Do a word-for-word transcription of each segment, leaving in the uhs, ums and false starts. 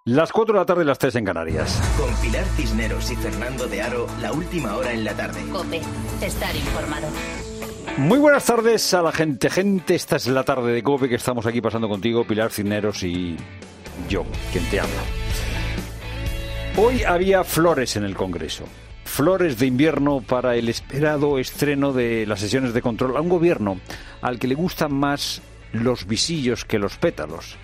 Las cuatro de la tarde, las tres en Canarias. Con Pilar Cisneros y Fernando de Aro, la última hora en la tarde. COPE, estar informado. Muy buenas tardes a la gente. Gente, esta es la tarde de COPE que estamos aquí pasando contigo, Pilar Cisneros y yo, quien te habla. Hoy había flores en el Congreso. Flores de invierno para el esperado estreno de las sesiones de control a un gobierno al que le gustan más los visillos que los pétalos.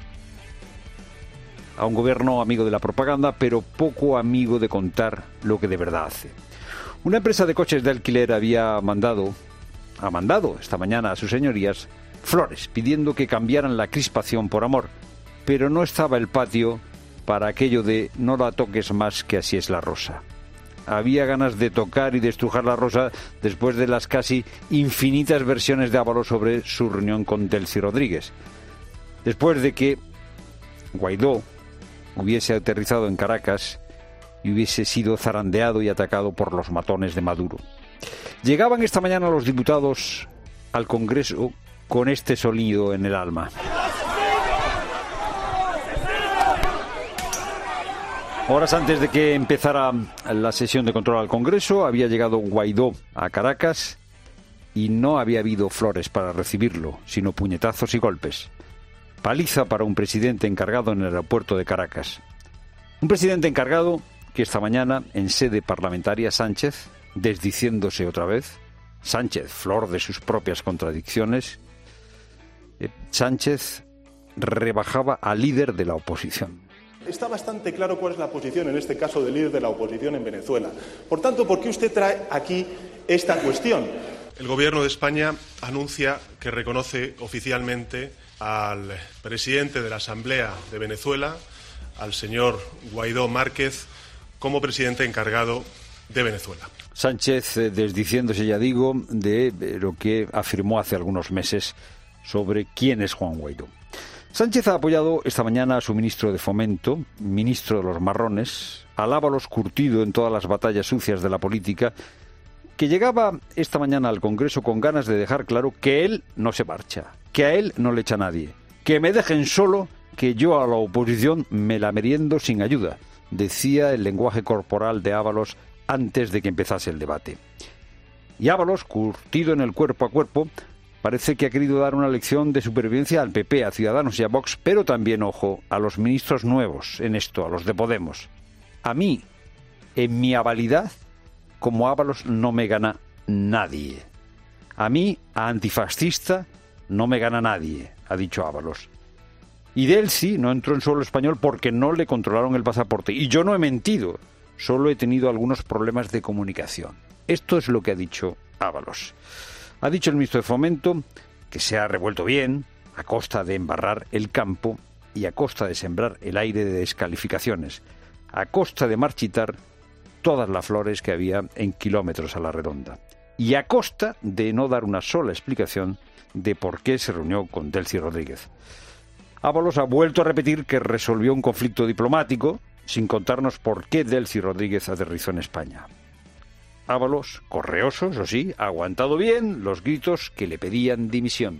A un gobierno amigo de la propaganda, pero poco amigo de contar lo que de verdad hace. Una empresa de coches de alquiler había mandado, ha mandado esta mañana a sus señorías flores, pidiendo que cambiaran la crispación por amor, pero no estaba el patio para aquello de no la toques más que así es la rosa. Había ganas de tocar y de estrujar la rosa después de las casi infinitas versiones de Ábalos sobre su reunión con Delcy Rodríguez. Después de que Guaidó hubiese aterrizado en Caracas y hubiese sido zarandeado y atacado por los matones de Maduro. Llegaban esta mañana los diputados al Congreso con este sonido en el alma. Horas antes de que empezara la sesión de control al Congreso, había llegado Guaidó a Caracas y no había habido flores para recibirlo, sino puñetazos y golpes. Paliza para un presidente encargado en el aeropuerto de Caracas. Un presidente encargado que esta mañana, en sede parlamentaria, Sánchez, desdiciéndose otra vez, Sánchez, flor de sus propias contradicciones, eh, Sánchez rebajaba al líder de la oposición. Está bastante claro cuál es la posición, en este caso, del líder de la oposición en Venezuela. Por tanto, ¿por qué usted trae aquí esta cuestión? El Gobierno de España anuncia que reconoce oficialmente al presidente de la Asamblea de Venezuela, al señor Guaidó Márquez, como presidente encargado de Venezuela. Sánchez eh, desdiciéndose, ya digo, de eh, lo que afirmó hace algunos meses sobre quién es Juan Guaidó. Sánchez ha apoyado esta mañana a su ministro de Fomento, ministro de los marrones, al Ábalos curtido en todas las batallas sucias de la política, que llegaba esta mañana al Congreso con ganas de dejar claro que él no se marcha, que a él no le echa nadie, que me dejen solo, que yo a la oposición me la meriendo sin ayuda, decía el lenguaje corporal de Ábalos antes de que empezase el debate. Y Ábalos, curtido en el cuerpo a cuerpo, parece que ha querido dar una lección de supervivencia al P P, a Ciudadanos y a Vox, pero también, ojo, a los ministros nuevos en esto, a los de Podemos. A mí, en mi avalidad, como Ábalos, no me gana nadie. A mí, a antifascista, no me gana nadie, ha dicho Ábalos. Y Delcy no entró en suelo español porque no le controlaron el pasaporte. Y yo no he mentido, solo he tenido algunos problemas de comunicación. Esto es lo que ha dicho Ábalos. Ha dicho el ministro de Fomento que se ha revuelto bien, a costa de embarrar el campo y a costa de sembrar el aire de descalificaciones, a costa de marchitar todas las flores que había en kilómetros a la redonda, y a costa de no dar una sola explicación de por qué se reunió con Delcy Rodríguez. Ábalos ha vuelto a repetir que resolvió un conflicto diplomático sin contarnos por qué Delcy Rodríguez aterrizó en España. Ábalos, correoso, eso sí, ha aguantado bien los gritos que le pedían dimisión.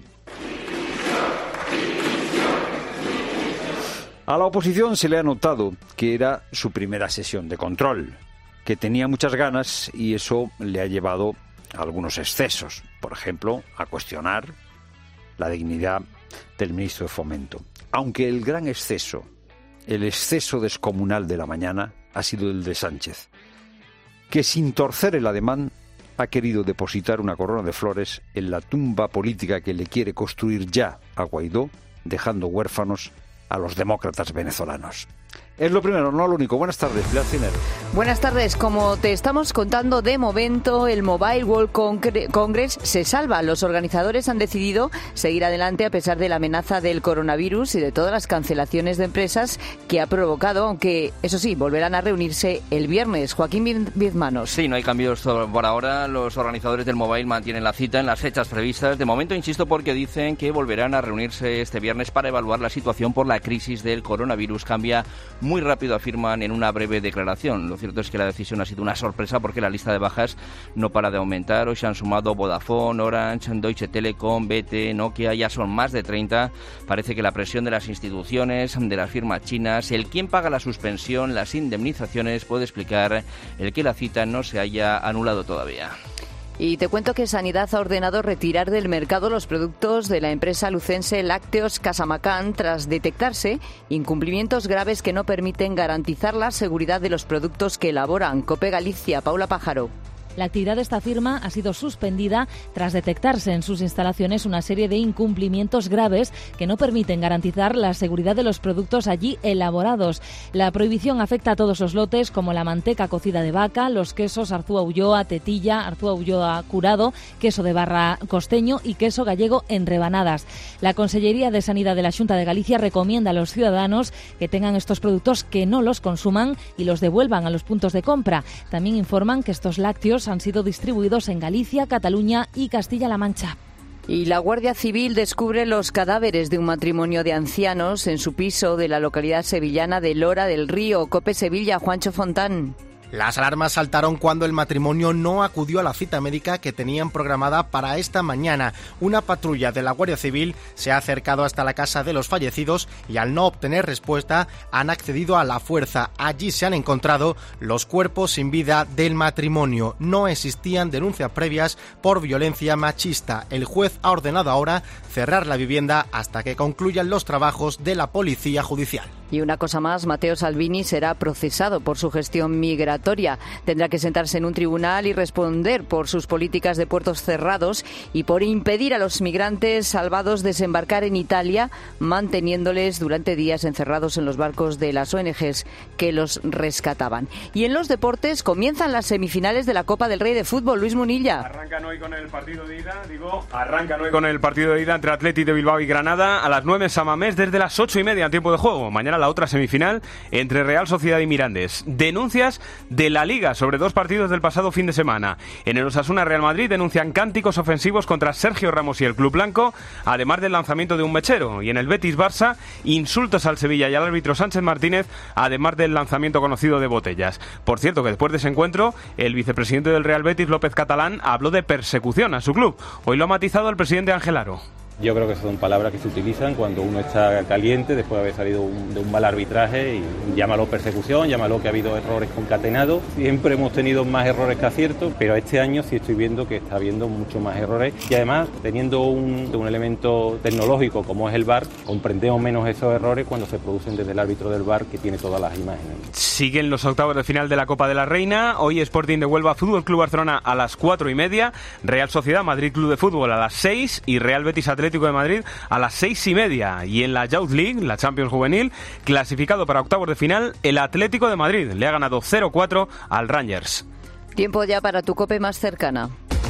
A la oposición se le ha notado que era su primera sesión de control, que tenía muchas ganas y eso le ha llevado a algunos excesos, por ejemplo, a cuestionar la dignidad del ministro de Fomento. Aunque el gran exceso, el exceso descomunal de la mañana, ha sido el de Sánchez, que sin torcer el ademán ha querido depositar una corona de flores en la tumba política que le quiere construir ya a Guaidó, dejando huérfanos a los demócratas venezolanos. Es lo primero, no lo único. Buenas tardes, Pilar Cisneros. Buenas tardes. Como te estamos contando, de momento el Mobile World Congress se salva. Los organizadores han decidido seguir adelante a pesar de la amenaza del coronavirus y de todas las cancelaciones de empresas que ha provocado, aunque, eso sí, volverán a reunirse el viernes. Joaquín Bizmanos. Sí, no hay cambios por ahora. Los organizadores del Mobile mantienen la cita en las fechas previstas. De momento, insisto, porque dicen que volverán a reunirse este viernes para evaluar la situación por la crisis del coronavirus. Cambia muy rápido, afirman en una breve declaración. Lo cierto es que la decisión ha sido una sorpresa porque la lista de bajas no para de aumentar. Hoy se han sumado Vodafone, Orange, Deutsche Telekom, B T, Nokia, ya son más de treinta. Parece que la presión de las instituciones, de las firmas chinas, el quién paga la suspensión, las indemnizaciones, puede explicar el que la cita no se haya anulado todavía. Y te cuento que Sanidad ha ordenado retirar del mercado los productos de la empresa lucense Lácteos Casamacán tras detectarse incumplimientos graves que no permiten garantizar la seguridad de los productos que elaboran. COPE Galicia, Paula Pájaro. La actividad de esta firma ha sido suspendida tras detectarse en sus instalaciones una serie de incumplimientos graves que no permiten garantizar la seguridad de los productos allí elaborados. La prohibición afecta a todos los lotes, como la manteca cocida de vaca, los quesos Arzúa Ulloa, tetilla, Arzúa Ulloa curado, queso de barra costeño y queso gallego en rebanadas. La Consellería de Sanidad de la Xunta de Galicia recomienda a los ciudadanos que tengan estos productos que no los consuman y los devuelvan a los puntos de compra. También informan que estos lácteos han sido distribuidos en Galicia, Cataluña y Castilla-La Mancha. Y la Guardia Civil descubre los cadáveres de un matrimonio de ancianos en su piso de la localidad sevillana de Lora del Río. COPE Sevilla, Juancho Fontán. Las alarmas saltaron cuando el matrimonio no acudió a la cita médica que tenían programada para esta mañana. Una patrulla de la Guardia Civil se ha acercado hasta la casa de los fallecidos y al no obtener respuesta han accedido a la fuerza. Allí se han encontrado los cuerpos sin vida del matrimonio. No existían denuncias previas por violencia machista. El juez ha ordenado ahora cerrar la vivienda hasta que concluyan los trabajos de la Policía Judicial. Y una cosa más, Matteo Salvini será procesado por su gestión migratoria. Tendrá que sentarse en un tribunal y responder por sus políticas de puertos cerrados y por impedir a los migrantes salvados desembarcar en Italia, manteniéndoles durante días encerrados en los barcos de las O N Ges que los rescataban. Y en los deportes comienzan las semifinales de la Copa del Rey de Fútbol. Luis Munilla. Arrancan hoy con el partido de ida, digo, arrancan hoy con el partido de ida entre Athletic de Bilbao y Granada a las nueve en San Mamés desde las ocho y media en tiempo de juego. Mañana la otra semifinal entre Real Sociedad y Mirandés. Denuncias de la Liga sobre dos partidos del pasado fin de semana. En el Osasuna Real Madrid denuncian cánticos ofensivos contra Sergio Ramos y el Club Blanco, además del lanzamiento de un mechero. Y en el Betis Barça, insultos al Sevilla y al árbitro Sánchez Martínez, además del lanzamiento conocido de botellas. Por cierto, que después de ese encuentro, el vicepresidente del Real Betis, López Catalán, habló de persecución a su club. Hoy lo ha matizado el presidente Ángel Aro. Yo creo que son palabras que se utilizan cuando uno está caliente después de haber salido un, de un mal arbitraje, y llámalo persecución, llámalo que ha habido errores concatenados. Siempre hemos tenido más errores que aciertos, pero este año sí estoy viendo que está habiendo mucho más errores y además teniendo un, un elemento tecnológico como es el V A R, comprendemos menos esos errores cuando se producen desde el árbitro del V A R que tiene todas las imágenes. Siguen los octavos de final de la Copa de la Reina. Hoy Sporting de Huelva, Fútbol Club Barcelona a las cuatro y media, Real Sociedad Madrid Club de Fútbol a las seis y Real Betis Atlético de Madrid a las seis y media. Y en la Youth League, la Champions Juvenil, clasificado para octavos de final, el Atlético de Madrid le ha ganado cero cuatro al Rangers. Tiempo ya para tu COPE más cercana.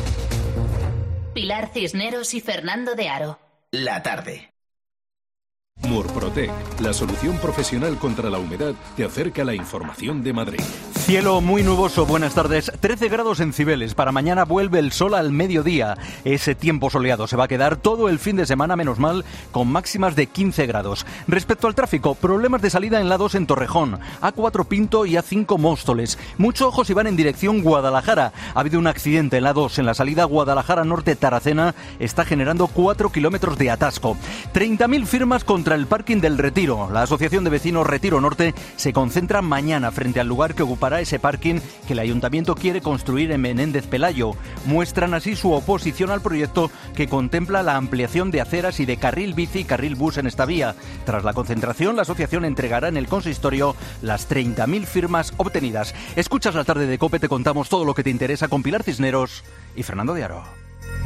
Pilar Cisneros y Fernando de Aro. La tarde. Murprotec, la solución profesional contra la humedad, te acerca la información de Madrid. Cielo muy nuboso, buenas tardes. trece grados en Cibeles. Para mañana vuelve el sol al mediodía. Ese tiempo soleado se va a quedar todo el fin de semana, menos mal, con máximas de quince grados. Respecto al tráfico, problemas de salida en la dos en Torrejón, A cuatro Pinto y A cinco Móstoles. Mucho ojo si van en dirección Guadalajara. Ha habido un accidente en la dos en la salida Guadalajara Norte Taracena. Está generando cuatro kilómetros de atasco. treinta mil firmas contra el parking del Retiro. La Asociación de Vecinos Retiro Norte se concentra mañana frente al lugar que ocupará ese parking que el Ayuntamiento quiere construir en Menéndez Pelayo. Muestran así su oposición al proyecto que contempla la ampliación de aceras y de carril bici y carril bus en esta vía. Tras la concentración, la asociación entregará en el consistorio las treinta mil firmas obtenidas. Escuchas La Tarde de COPE, te contamos todo lo que te interesa con Pilar Cisneros y Fernando de Aro.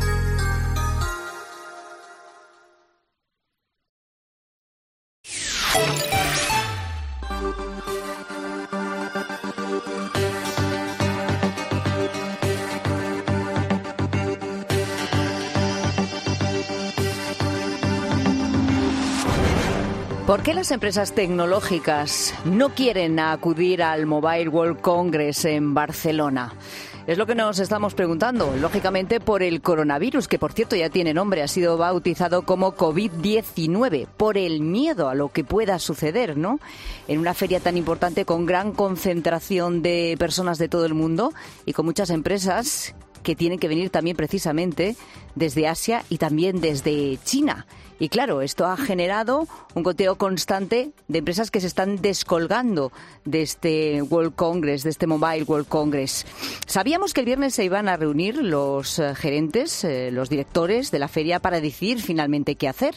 ¿Por qué las empresas tecnológicas no quieren acudir al Mobile World Congress en Barcelona? Es lo que nos estamos preguntando, lógicamente por el coronavirus, que por cierto ya tiene nombre, ha sido bautizado como COVID diecinueve, por el miedo a lo que pueda suceder, ¿no? En una feria tan importante con gran concentración de personas de todo el mundo y con muchas empresas que tienen que venir también precisamente desde Asia y también desde China. Y claro, esto ha generado un goteo constante de empresas que se están descolgando de este World Congress, de este Mobile World Congress. Sabíamos que el viernes se iban a reunir los eh, gerentes, eh, los directores de la feria para decidir finalmente qué hacer,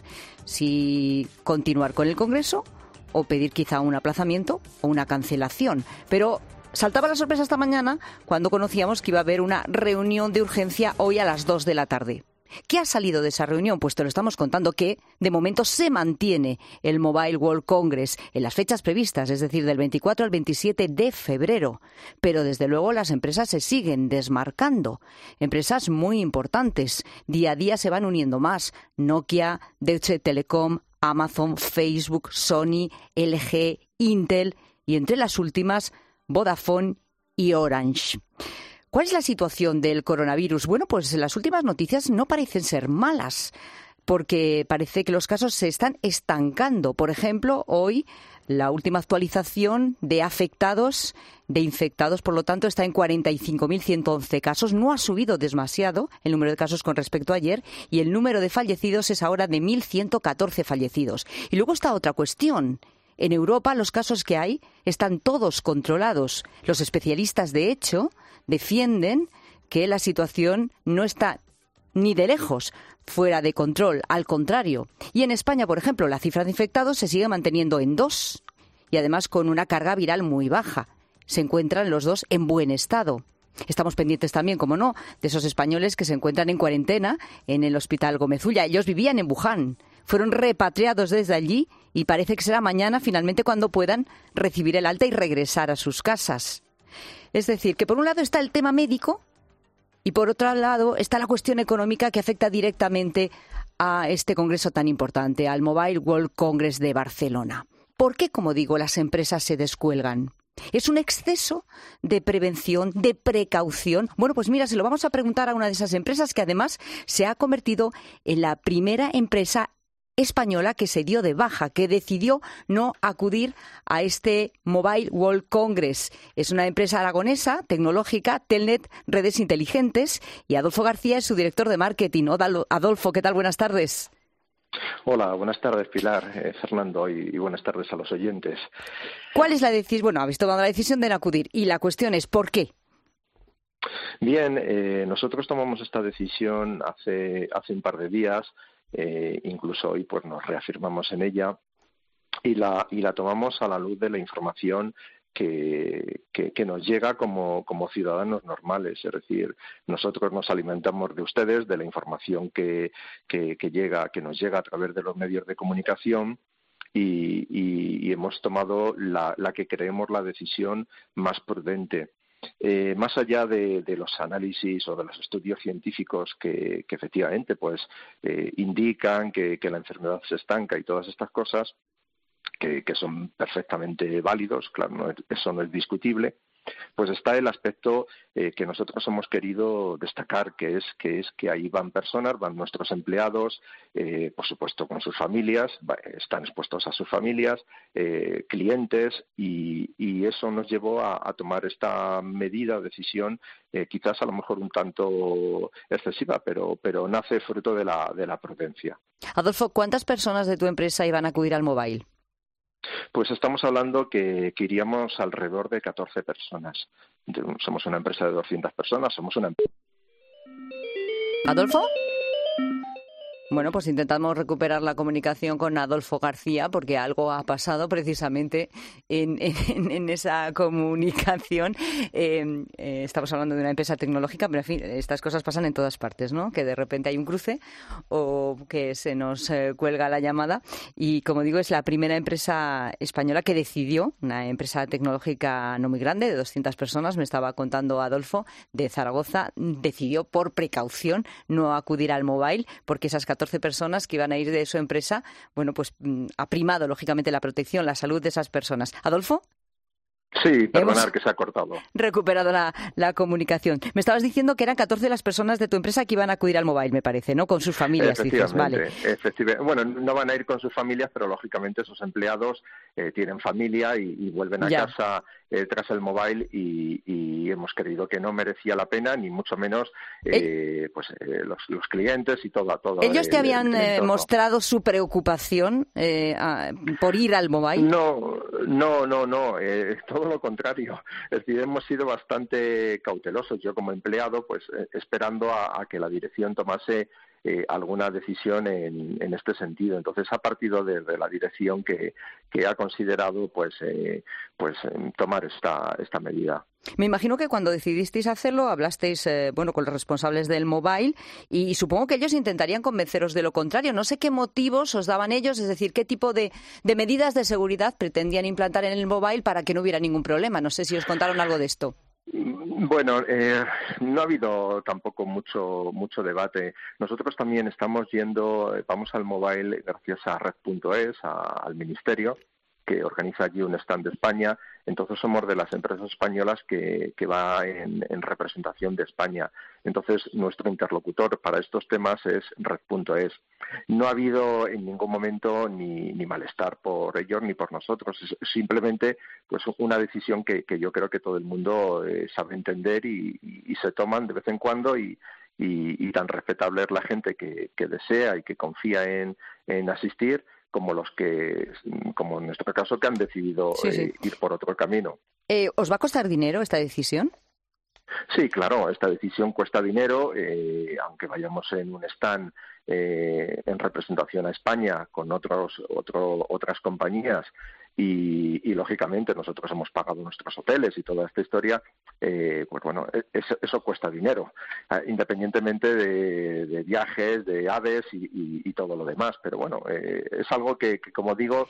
si continuar con el congreso o pedir quizá un aplazamiento o una cancelación. Pero saltaba la sorpresa esta mañana cuando conocíamos que iba a haber una reunión de urgencia hoy a las dos de la tarde. ¿Qué ha salido de esa reunión? Pues te lo estamos contando, que de momento se mantiene el Mobile World Congress en las fechas previstas, es decir, del veinticuatro al veintisiete de febrero. Pero desde luego las empresas se siguen desmarcando. Empresas muy importantes. Día a día se van uniendo más. Nokia, Deutsche Telekom, Amazon, Facebook, Sony, L G, Intel y entre las últimas Vodafone y Orange. ¿Cuál es la situación del coronavirus? Bueno, pues las últimas noticias no parecen ser malas, porque parece que los casos se están estancando. Por ejemplo, hoy la última actualización de afectados, de infectados, por lo tanto, está en cuarenta y cinco mil ciento once casos. No ha subido demasiado el número de casos con respecto a ayer y el número de fallecidos es ahora de mil ciento catorce fallecidos. Y luego está otra cuestión. En Europa los casos que hay están todos controlados. Los especialistas, de hecho, defienden que la situación no está ni de lejos fuera de control, al contrario. Y en España, por ejemplo, la cifra de infectados se sigue manteniendo en dos y además con una carga viral muy baja. Se encuentran los dos en buen estado. Estamos pendientes también, como no, de esos españoles que se encuentran en cuarentena en el Hospital Gómez Ulla. Ellos vivían en Wuhan, fueron repatriados desde allí y parece que será mañana finalmente cuando puedan recibir el alta y regresar a sus casas. Es decir, que por un lado está el tema médico y por otro lado está la cuestión económica que afecta directamente a este congreso tan importante, al Mobile World Congress de Barcelona. ¿Por qué, como digo, las empresas se descuelgan? ¿Es un exceso de prevención, de precaución? Bueno, pues mira, se lo vamos a preguntar a una de esas empresas que además se ha convertido en la primera empresa española que se dio de baja, que decidió no acudir a este Mobile World Congress. Es una empresa aragonesa, tecnológica, Telnet Redes Inteligentes, y Adolfo García es su director de marketing. Hola, Adolfo, ¿qué tal? Buenas tardes. Hola, buenas tardes, Pilar, eh, Fernando, y, y buenas tardes a los oyentes. ¿Cuál es la decisión? Bueno, habéis tomado la decisión de no acudir, y la cuestión es ¿por qué? Bien, eh, nosotros tomamos esta decisión hace, hace un par de días. Eh, incluso hoy pues nos reafirmamos en ella y la y la tomamos a la luz de la información que, que, que nos llega como, como ciudadanos normales. Es decir, nosotros nos alimentamos de ustedes, de la información que, que, que llega, que nos llega a través de los medios de comunicación y, y, y hemos tomado la, la que creemos la decisión más prudente. Eh, más allá de, de los análisis o de los estudios científicos que, que efectivamente pues eh, indican que, que la enfermedad se estanca y todas estas cosas que, que son perfectamente válidos, claro, no, eso no es discutible, pues está el aspecto eh, que nosotros hemos querido destacar, que es que es que ahí van personas, van nuestros empleados, eh, por supuesto con sus familias, va, están expuestos a sus familias, eh, clientes, y, y eso nos llevó a, a tomar esta medida o decisión, eh, quizás a lo mejor un tanto excesiva, pero pero nace fruto de la de la prudencia. Adolfo, ¿cuántas personas de tu empresa iban a acudir al Mobile? Pues estamos hablando que, que iríamos alrededor de catorce personas. Somos una empresa de doscientas personas, somos una empresa. ¿Adolfo? Bueno, pues intentamos recuperar la comunicación con Adolfo García porque algo ha pasado precisamente en, en, en esa comunicación. Eh, eh, estamos hablando de una empresa tecnológica, pero en fin, estas cosas pasan en todas partes, ¿no? Que de repente hay un cruce o que se nos eh, cuelga la llamada. Y como digo, es la primera empresa española que decidió, una empresa tecnológica no muy grande, de doscientas personas, me estaba contando Adolfo, de Zaragoza, decidió por precaución no acudir al Mobile porque esas catorce personas que iban a ir de su empresa, bueno, pues ha primado lógicamente la protección, la salud de esas personas. ¿Adolfo? Sí, perdonar Hemos que se ha cortado. recuperado la, la comunicación. Me estabas diciendo que eran catorce las personas de tu empresa que iban a acudir al Mobile, me parece, ¿no? Con sus familias, dices, vale. Efectivamente. Bueno, no van a ir con sus familias, pero lógicamente esos empleados eh, tienen familia y, y vuelven a Ya. casa eh, tras el Mobile y, y hemos creído que no merecía la pena, ni mucho menos eh, pues eh, los, los clientes y todo. todo ¿Ellos el- te habían el eh, entorno. mostrado su preocupación eh, a- por ir al Mobile? No, no, no, no, eh, todo lo contrario. Es decir, hemos sido bastante cautelosos. Yo como empleado, pues eh, esperando a, a que la dirección tomase eh, alguna decisión en, en este sentido. Entonces ha partido de, de la dirección que, que ha considerado pues, eh, pues eh, tomar esta, esta medida. Me imagino que cuando decidisteis hacerlo hablasteis eh, bueno, con los responsables del Mobile y supongo que ellos intentarían convenceros de lo contrario. No sé qué motivos os daban ellos, es decir, qué tipo de, de medidas de seguridad pretendían implantar en el Mobile para que no hubiera ningún problema. No sé si os contaron algo de esto. Bueno, eh, no ha habido tampoco mucho mucho debate. Nosotros también estamos yendo, eh, vamos al Mobile gracias a red punto es, a- al Ministerio, que organiza allí un stand de España. Entonces somos de las empresas españolas que, que va en, en representación de España. Entonces nuestro interlocutor para estos temas es red punto es. No ha habido en ningún momento ni, ni malestar por ellos ni por nosotros. Es simplemente pues una decisión que, que yo creo que todo el mundo eh, sabe entender y, y, y se toman de vez en cuando y, y, y tan respetable es la gente que, que desea y que confía en, en asistir como los que, como en nuestro caso, que han decidido Sí, sí. eh, ir por otro camino. Eh, ¿Os va a costar dinero esta decisión? Sí, claro, esta decisión cuesta dinero, eh, aunque vayamos en un stand eh, en representación a España con otros, otro, otras compañías y, y, lógicamente, nosotros hemos pagado nuestros hoteles y toda esta historia, eh, pues bueno, eso, eso cuesta dinero, eh, independientemente de, de viajes, de aves y, y, y todo lo demás. Pero bueno, eh, es algo que, que como digo,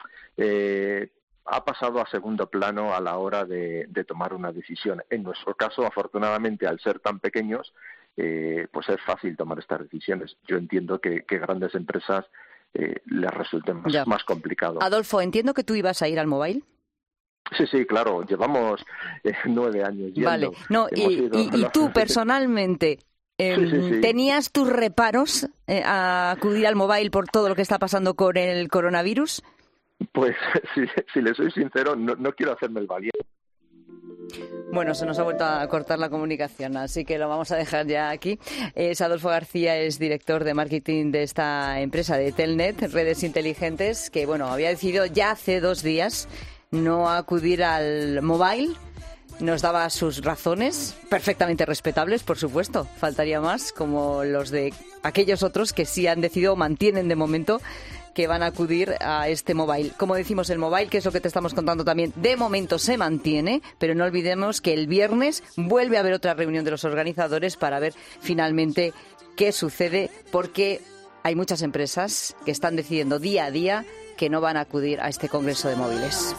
eh, ha pasado a segundo plano a la hora de, de tomar una decisión. En nuestro caso, afortunadamente, al ser tan pequeños, eh, pues es fácil tomar estas decisiones. Yo entiendo que, que grandes empresas eh, les resulte más, Ya. más complicado. Adolfo, entiendo que tú ibas a ir al Mobile. Sí, sí, claro, llevamos eh, nueve años yendo. Vale, no, y, Hemos ido- y- y tú personalmente, eh, Sí, sí, sí. ¿tenías tus reparos eh, a acudir al Mobile por todo lo que está pasando con el coronavirus? Pues, si, si le soy sincero, no, no quiero hacerme el valiente. Bueno, se nos ha vuelto a cortar la comunicación, así que lo vamos a dejar ya aquí. Es Adolfo García, es director de marketing de esta empresa de Telnet, Redes Inteligentes, que bueno, había decidido ya hace dos días no acudir al Mobile. Nos daba sus razones, perfectamente respetables, por supuesto, faltaría más, como los de aquellos otros que sí han decidido o mantienen de momento que van a acudir a este Mobile. Como decimos, el Mobile, que es lo que te estamos contando también, de momento se mantiene, pero no olvidemos que el viernes vuelve a haber otra reunión de los organizadores para ver finalmente qué sucede, porque hay muchas empresas que están decidiendo día a día que no van a acudir a este Congreso de Móviles.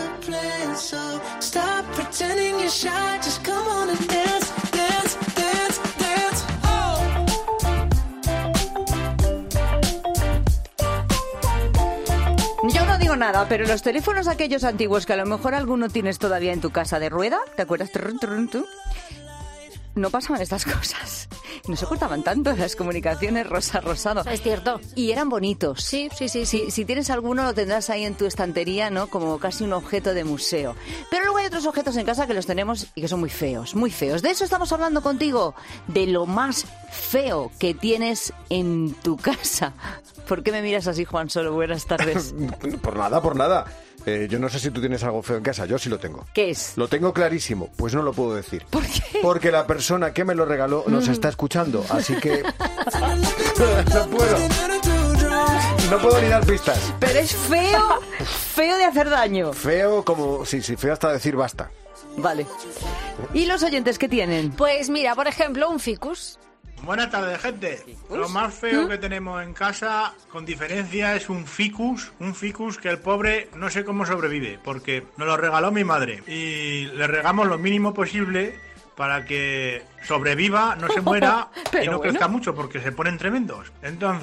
Yo no digo nada, pero los teléfonos aquellos antiguos que a lo mejor alguno tienes todavía en tu casa de rueda, ¿te acuerdas? Trun, trun, trun. No pasaban estas cosas. No se cortaban tanto las comunicaciones rosa rosado. Es cierto. Y eran bonitos. Sí, sí, sí, Si, si tienes alguno lo tendrás ahí en tu estantería, ¿no? Como casi un objeto de museo. Pero luego hay otros objetos en casa que los tenemos y que son muy feos, muy feos. De eso estamos hablando contigo, de lo más feo que tienes en tu casa. ¿Por qué me miras así, Juan Solo? Buenas tardes. Por nada, por nada. Eh, yo no sé si tú tienes algo feo en casa, yo sí lo tengo. ¿Qué es? Lo tengo clarísimo, pues no lo puedo decir. ¿Por qué? Porque la persona que me lo regaló nos está escuchando, así que no puedo. No puedo ni dar pistas. Pero es feo, feo de hacer daño. Feo como, sí, sí, feo hasta decir basta. Vale. ¿Y los oyentes qué tienen? Pues mira, por ejemplo, un ficus. Buenas tardes, gente. Lo más feo que tenemos en casa, con diferencia, es un ficus. Un ficus que el pobre no sé cómo sobrevive, porque nos lo regaló mi madre. Y le regamos lo mínimo posible para que sobreviva, no se muera y no Pero crezca bueno. mucho, porque se ponen tremendos. Entonces,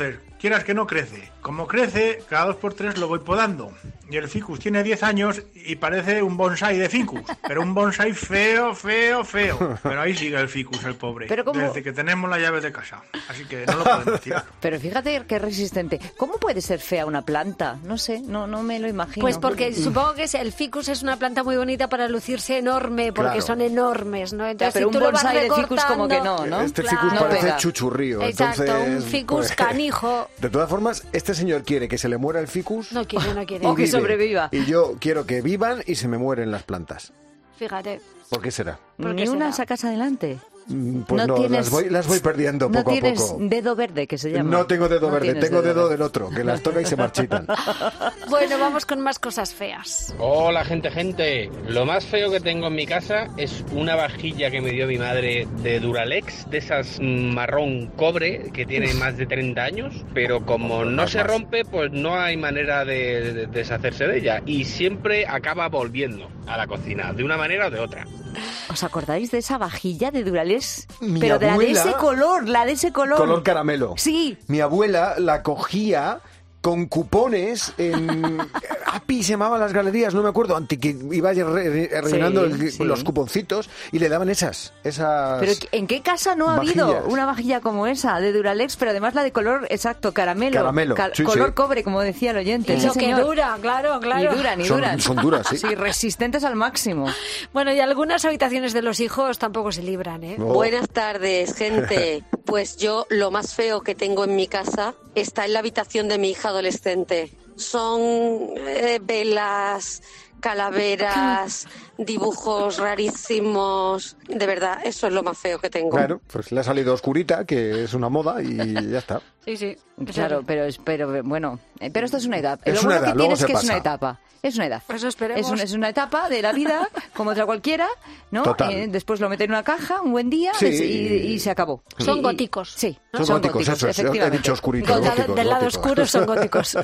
quieras que no crece. Como crece, cada dos por tres lo voy podando. Y el ficus tiene diez años y parece un bonsai de ficus. Pero un bonsai feo, feo, feo. Pero ahí sigue el ficus, el pobre. ¿Pero cómo? Desde que tenemos las llaves de casa. Así que no lo podemos tirar. Pero fíjate qué resistente. ¿Cómo puede ser fea una planta? No sé, no, no me lo imagino. Pues porque supongo que el ficus es una planta muy bonita para lucirse enorme, porque Claro. son enormes, ¿no? Entonces, pero si un tú lo vas bonsai de ficus recortando... como que no, ¿no? Este Claro. ficus No parece pega. chuchurrío. Exacto, entonces, un ficus pues, canijo. De todas formas, este señor quiere que se le muera el ficus. No quiere, no quiere. y O que vive. sobreviva. Y yo quiero que vivan y se me mueren las plantas. Fíjate. ¿Por qué será? ¿Por Ni qué una será? sacas adelante. Mm, Pues No no, tienes- las, voy, las voy perdiendo No poco a tienes poco. dedo verde, que se llama. No tengo dedo No verde, tienes tengo dedo verde. del otro, que las toca y se marchitan. Bueno, vamos con más cosas feas. Hola gente, gente. Lo más feo que tengo en mi casa es una vajilla que me dio mi madre de Duralex, de esas mm, marrón cobre que tiene más de treinta años, pero como no se rompe, pues no hay manera de, de deshacerse de ella y siempre acaba volviendo a la cocina, de una manera o de otra. ¿Os acordáis de esa vajilla de Duralex? Mi Pero de la de abuela- ese color, la de ese color. Color caramelo. Sí. Mi abuela la cogía con cupones en... API se llamaban las galerías, no me acuerdo, antes que iba re- re- rellenando Sí, el- sí. los cuponcitos y le daban esas, esas... Pero ¿en qué casa no ha vajillas. habido una vajilla como esa de Duralex, pero además la de color exacto, caramelo? Caramelo, sí, color sí. cobre, como decía el oyente. Y Sí, lo que señor. dura, claro, claro. Ni dura, ni Son- duran. son duras, sí. Sí, resistentes al máximo. Bueno, y algunas habitaciones de los hijos tampoco se libran, ¿eh? Oh. Buenas tardes, gente. Pues yo lo más feo que tengo en mi casa está en la habitación de mi hija adolescente. Son eh, velas, calaveras, dibujos rarísimos. De verdad, eso es lo más feo que tengo. Claro, pues le ha salido oscurita, que es una moda y ya está. Sí, sí. Claro, pero, es- pero bueno, eh, pero esto es una edad. Es Lo una bueno edad, que luego tiene es se que es pasa. una etapa. Es una edad. Eso esperemos. Es, un- es una etapa de la vida, como otra cualquiera, ¿no? Total. Eh, después lo meten en una caja, un buen día, Sí. es- y, y se acabó. Son Y- y- góticos. Sí, Son góticos, eso es, he efectivamente. dicho oscuritos, Del lado- góticos, del lado góticos. oscuro son góticos.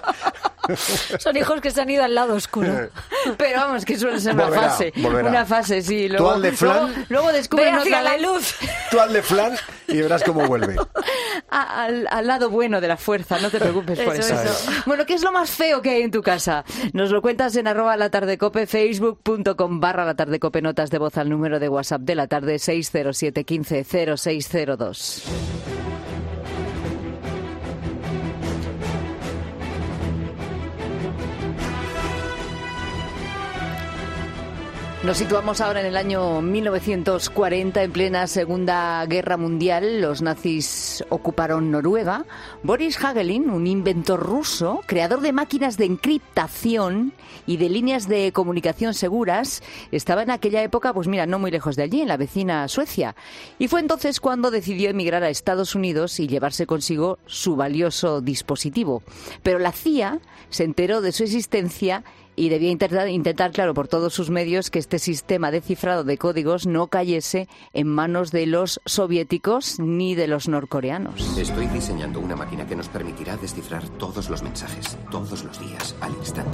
Son hijos que se han ido al lado oscuro. Pero vamos, que suele ser una Volverá, fase. volverá. Una fase, sí. Tú Luego, al de flan- luego, luego descubren Ve hacia otra la vez luz. Tú hazle flan y verás cómo vuelve. a- al, al lado bueno de la fuerza, no te preocupes por Eso, eso. eso. Bueno, ¿qué es lo más feo que hay en tu casa? Nos lo cuentas en arroba la tarde cope, facebook.com barra la tarde cope, notas de voz al número de WhatsApp de la tarde seis cero siete uno cinco cero seis cero dos. Nos situamos ahora en el año mil novecientos cuarenta, en plena Segunda Guerra Mundial. Los nazis ocuparon Noruega. Boris Hagelin, un inventor ruso, creador de máquinas de encriptación y de líneas de comunicación seguras, estaba en aquella época, pues mira, no muy lejos de allí, en la vecina Suecia. Y fue entonces cuando decidió emigrar a Estados Unidos y llevarse consigo su valioso dispositivo. Pero la C I A se enteró de su existencia y debía intentar, intentar, claro, por todos sus medios, que este sistema de cifrado de códigos no cayese en manos de los soviéticos ni de los norcoreanos. Estoy diseñando una máquina que nos permitirá descifrar todos los mensajes, todos los días, al instante.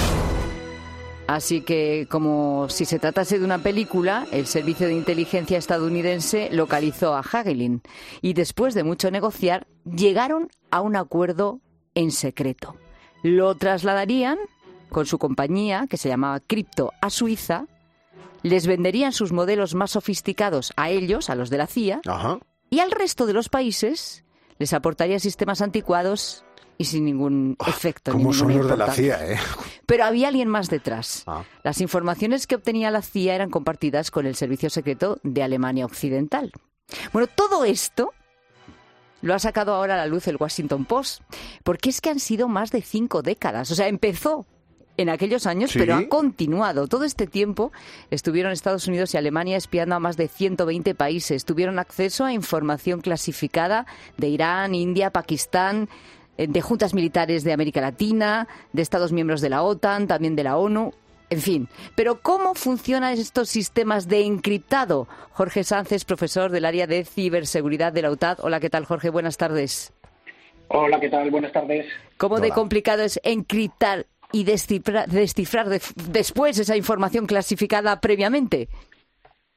Así que, como si se tratase de una película, el Servicio de Inteligencia estadounidense localizó a Hagelin y después de mucho negociar, llegaron a un acuerdo en secreto. Lo trasladarían con su compañía, que se llamaba Crypto, a Suiza, les venderían sus modelos más sofisticados a ellos, a los de la C I A, Ajá. y al resto de los países les aportaría sistemas anticuados y sin ningún efecto. ni Como son ninguna los de la importancia. C I A, ¿eh? Pero había alguien más detrás. Ah. Las informaciones que obtenía la C I A eran compartidas con el Servicio Secreto de Alemania Occidental. Bueno, todo esto lo ha sacado ahora a la luz el Washington Post, porque es que han sido más de cinco décadas. O sea, empezó en aquellos años, Sí. pero ha continuado. Todo este tiempo estuvieron Estados Unidos y Alemania espiando a más de ciento veinte países. Tuvieron acceso a información clasificada de Irán, India, Pakistán, eh, de juntas militares de América Latina, de Estados miembros de la OTAN, también de la ONU. En fin, pero ¿cómo funcionan estos sistemas de encriptado? Jorge Sánchez, profesor del área de ciberseguridad de la U T A D. Hola, ¿qué tal, Jorge? Buenas tardes. Hola, ¿qué tal? Buenas tardes. ¿Cómo de Hola. complicado es encriptar y descifrar, descifrar de- después esa información clasificada previamente?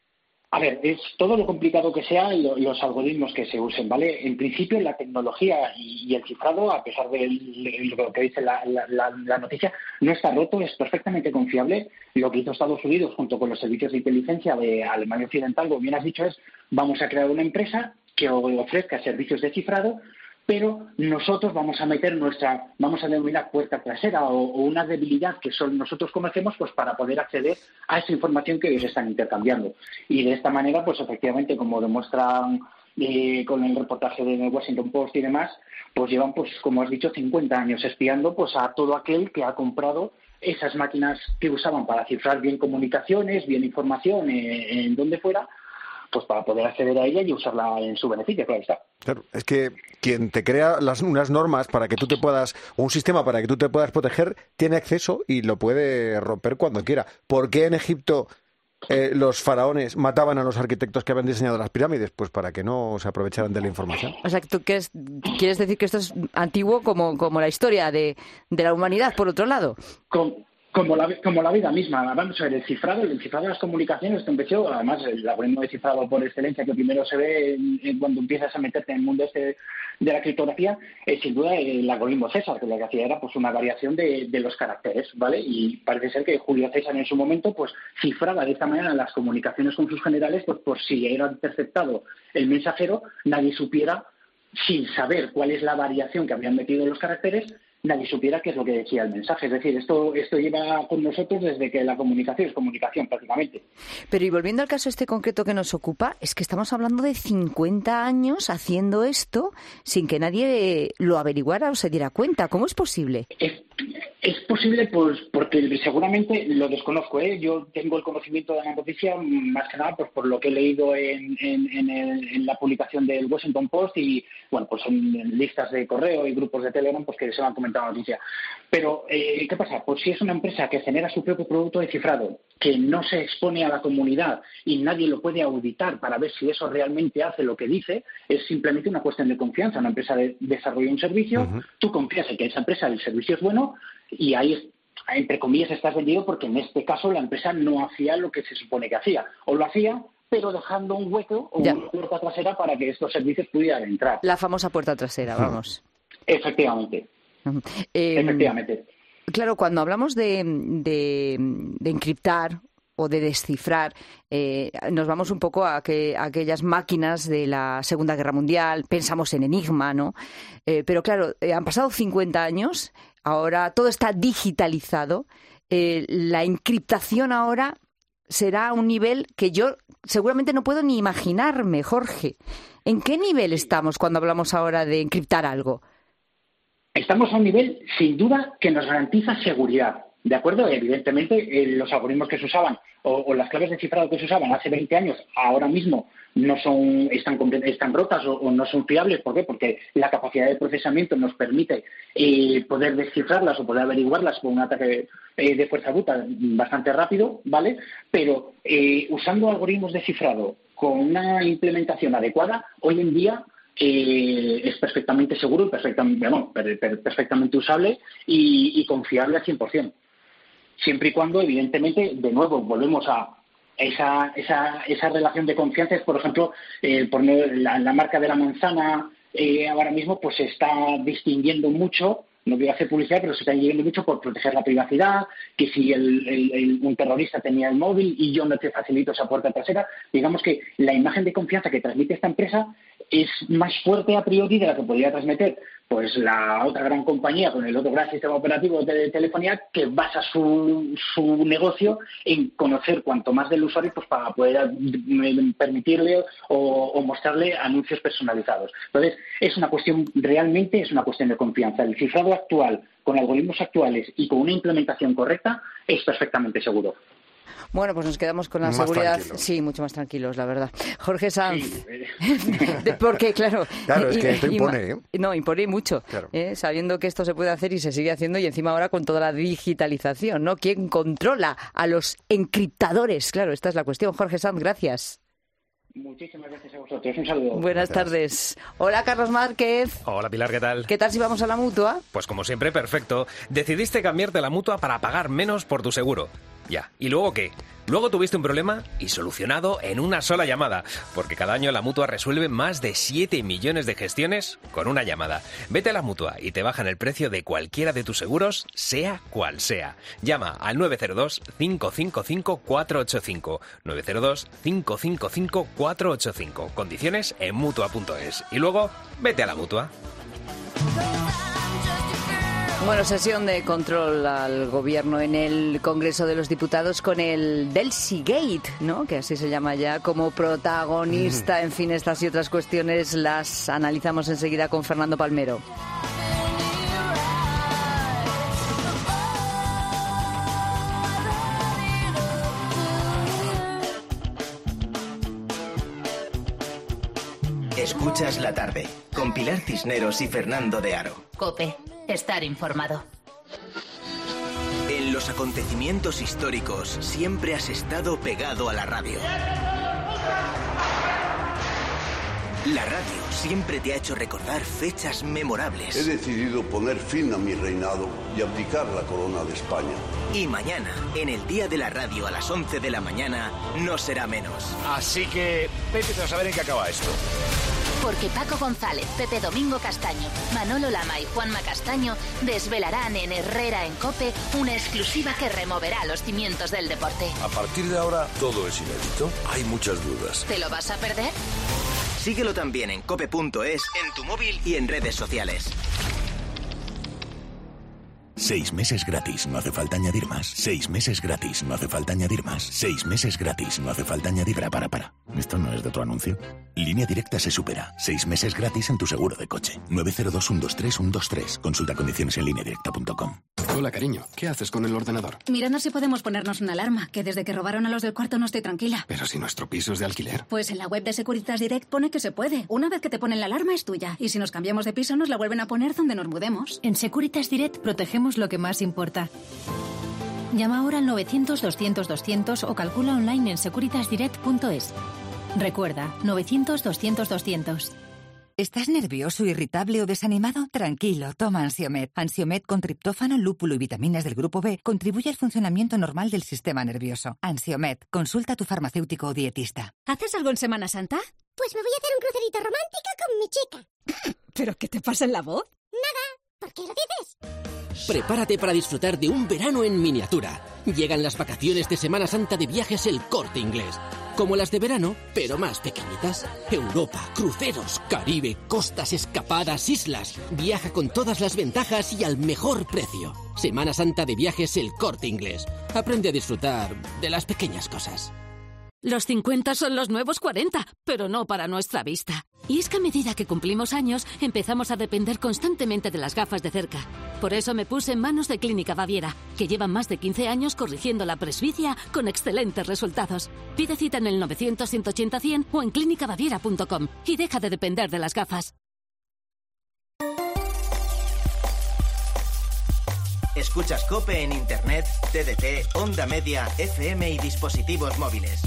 A ver, es todo lo complicado que sea lo, los algoritmos que se usen, ¿vale? En principio, la tecnología y, y el cifrado, a pesar de lo que dice la, la, la, la noticia, no está roto, es perfectamente confiable. Lo que hizo Estados Unidos junto con los servicios de inteligencia de Alemania Occidental, como bien has dicho, es vamos a crear una empresa que ofrezca servicios de cifrado, pero nosotros vamos a meter nuestra, vamos a denominar puerta trasera o, o una debilidad que son nosotros conocemos, pues para poder acceder a esa información que ellos están intercambiando. Y de esta manera, pues efectivamente, como demuestran eh, con el reportaje de Washington Post y demás, pues llevan, pues como has dicho, cincuenta años espiando pues a todo aquel que ha comprado esas máquinas que usaban para cifrar bien comunicaciones, bien información, eh, en donde fuera, pues para poder acceder a ella y usarla en su beneficio, claro está. Claro, es que quien te crea las, unas normas para que tú te puedas, o un sistema para que tú te puedas proteger, tiene acceso y lo puede romper cuando quiera. ¿Por qué en Egipto eh, los faraones mataban a los arquitectos que habían diseñado las pirámides? Pues para que no se aprovecharan de la información. O sea, ¿tú quieres, quieres decir que esto es antiguo como, como la historia de, de la humanidad, por otro lado? Con... Como la, como la vida misma. Vamos a ver, el cifrado, el cifrado de las comunicaciones que empezó, además el algoritmo de cifrado por excelencia que primero se ve en, en cuando empiezas a meterte en el mundo este de la criptografía, es sin duda el algoritmo César, que lo que hacía era pues una variación de, de los caracteres, ¿vale? Y parece ser que Julio César en su momento pues cifraba de esta manera las comunicaciones con sus generales, pues por si era interceptado el mensajero, nadie supiera, sin saber cuál es la variación que habían metido en los caracteres, nadie supiera qué es lo que decía el mensaje. Es decir, esto esto lleva con nosotros desde que la comunicación es comunicación prácticamente. Pero y volviendo al caso este concreto que nos ocupa, es que estamos hablando de cincuenta años haciendo esto sin que nadie lo averiguara o se diera cuenta. ¿Cómo es posible? Es, es posible pues porque seguramente lo desconozco, ¿eh? Yo tengo el conocimiento de la noticia más que nada pues por lo que he leído en, en, en, el, en la publicación del Washington Post y bueno pues en listas de correo y grupos de Telegram pues que se van comentando la noticia. Pero, eh, ¿qué pasa? Pues si es una empresa que genera su propio producto de cifrado, que no se expone a la comunidad y nadie lo puede auditar para ver si eso realmente hace lo que dice, es simplemente una cuestión de confianza. Una empresa de, desarrolla un servicio, uh-huh. Tú confías en que esa empresa, el servicio es bueno y ahí, entre comillas, estás vendido porque en este caso la empresa no hacía lo que se supone que hacía. O lo hacía, pero dejando un hueco o ya. Una puerta trasera para que estos servicios pudieran entrar. La famosa puerta trasera, vamos. Efectivamente. Eh, Efectivamente. Claro, cuando hablamos de, de, de encriptar o de descifrar, eh, nos vamos un poco a, que, a aquellas máquinas de la Segunda Guerra Mundial, pensamos en Enigma, ¿no? Eh, pero claro, eh, han pasado cincuenta años, ahora todo está digitalizado, eh, la encriptación ahora será a un nivel que yo seguramente no puedo ni imaginarme, Jorge. ¿En qué nivel estamos cuando hablamos ahora de encriptar algo? Estamos a un nivel, sin duda, que nos garantiza seguridad, ¿de acuerdo? Evidentemente, eh, los algoritmos que se usaban o, o las claves de cifrado que se usaban hace veinte años, ahora mismo no son están, están rotas o, o no son fiables. ¿Por qué? Porque la capacidad de procesamiento nos permite eh, poder descifrarlas o poder averiguarlas con un ataque eh, de fuerza bruta bastante rápido, ¿vale? Pero eh, usando algoritmos de cifrado con una implementación adecuada, hoy en día Eh, es perfectamente seguro y perfectamente, bueno, per, per, perfectamente usable y, y confiable al cien por ciento. Siempre y cuando, evidentemente, de nuevo, volvemos a esa, esa, esa relación de confianza. Es, por ejemplo, eh, por la, la marca de la manzana eh, ahora mismo pues se está distinguiendo mucho. No voy a hacer publicidad, pero se está yendo mucho por proteger la privacidad, que si el, el, el, un terrorista tenía el móvil y yo no te facilito esa puerta trasera, digamos que la imagen de confianza que transmite esta empresa es más fuerte a priori de la que podría transmitir pues la otra gran compañía con el otro gran sistema operativo de telefonía que basa su, su negocio en conocer cuanto más del usuario pues para poder permitirle o, o mostrarle anuncios personalizados. Entonces, es una cuestión, realmente es una cuestión de confianza. El cifrado actual, con algoritmos actuales y con una implementación correcta, es perfectamente seguro. Bueno, pues nos quedamos con la más seguridad. Tranquilos. Sí, mucho más tranquilos, la verdad. Jorge Sanz. Sí. Porque, claro. Claro, es que esto impone, ¿eh? No, impone mucho. Claro. ¿eh? Sabiendo que esto se puede hacer y se sigue haciendo, y encima ahora con toda la digitalización, ¿no? ¿Quién controla a los encriptadores? Claro, esta es la cuestión. Jorge Sanz, gracias. Muchísimas gracias a vosotros. Un saludo. Buenas tardes. Hola, Carlos Márquez. Hola, Pilar, ¿qué tal? ¿Qué tal si vamos a la Mutua? Pues como siempre, perfecto. Decidiste cambiarte a la Mutua para pagar menos por tu seguro. Ya, ¿y luego qué? Luego tuviste un problema y solucionado en una sola llamada, porque cada año la Mutua resuelve más de siete millones de gestiones con una llamada. Vete a la Mutua y te bajan el precio de cualquiera de tus seguros, sea cual sea. Llama al nueve cero dos, cinco cinco cinco, cuatro ocho cinco, nueve cero dos, cinco cinco cinco, cuatro ocho cinco. Condiciones en Mutua punto es. Y luego, vete a la Mutua. Bueno, sesión de control al gobierno en el Congreso de los Diputados con el Delcy Gate, ¿no? Que así se llama ya, como protagonista. En fin, estas y otras cuestiones las analizamos enseguida con Fernando Palmero. Escuchas la tarde, con Pilar Cisneros y Fernando de Aro. COPE. Estar informado. En los acontecimientos históricos siempre has estado pegado a la radio. La radio siempre te ha hecho recordar fechas memorables. He decidido poner fin a mi reinado y abdicar la corona de España. Y mañana, en el Día de la Radio a las once de la mañana, no será menos. Así que vete a saber en qué acaba esto. Porque Paco González, Pepe Domingo Castaño, Manolo Lama y Juanma Castaño desvelarán en Herrera en COPE una exclusiva que removerá los cimientos del deporte. A partir de ahora, todo es inédito. Hay muchas dudas. ¿Te lo vas a perder? Síguelo también en cope punto es, en tu móvil y en redes sociales. Seis meses gratis, no hace falta añadir más. Seis meses gratis, no hace falta añadir más. Seis meses gratis, no hace falta añadir... Para, para, para. ¿Esto no es de tu anuncio? Línea Directa se supera. Seis meses gratis en tu seguro de coche. nueve cero dos, uno dos tres, uno dos tres. Consulta condiciones en línea directa punto com. Hola, cariño. ¿Qué haces con el ordenador? Mirando si podemos ponernos una alarma, que desde que robaron a los del cuarto no estoy tranquila. Pero si nuestro piso es de alquiler. Pues en la web de Securitas Direct pone que se puede. Una vez que te ponen la alarma es tuya. Y si nos cambiamos de piso nos la vuelven a poner donde nos mudemos. En Securitas Direct protegemos lo que más importa. Llama ahora al novecientos, doscientos, doscientos o calcula online en securitas direct punto es. Recuerda, novecientos, doscientos, doscientos. ¿Estás nervioso, irritable o desanimado? Tranquilo, toma Ansiomed. Ansiomed con triptófano, lúpulo y vitaminas del grupo B contribuye al funcionamiento normal del sistema nervioso. Ansiomed, consulta a tu farmacéutico o dietista. ¿Haces algo en Semana Santa? Pues me voy a hacer un crucerito romántico con mi chica. ¿Pero qué te pasa en la voz? Nada, ¿por qué lo dices? Prepárate para disfrutar de un verano en miniatura. Llegan las vacaciones de Semana Santa de Viajes El Corte Inglés. Como las de verano, pero más pequeñitas. Europa, cruceros, Caribe, costas, escapadas, islas. Viaja con todas las ventajas y al mejor precio. Semana Santa de Viajes El Corte Inglés. Aprende a disfrutar de las pequeñas cosas. Los cincuenta son los nuevos cuarenta, pero no para nuestra vista. Y es que a medida que cumplimos años, empezamos a depender constantemente de las gafas de cerca. Por eso me puse en manos de Clínica Baviera, que llevan más de quince años corrigiendo la presbicia con excelentes resultados. Pide cita en el novecientos, ciento ochenta, cien o en clínica baviera punto com y deja de depender de las gafas. Escuchas COPE en Internet, T D T, Onda Media, F M y dispositivos móviles.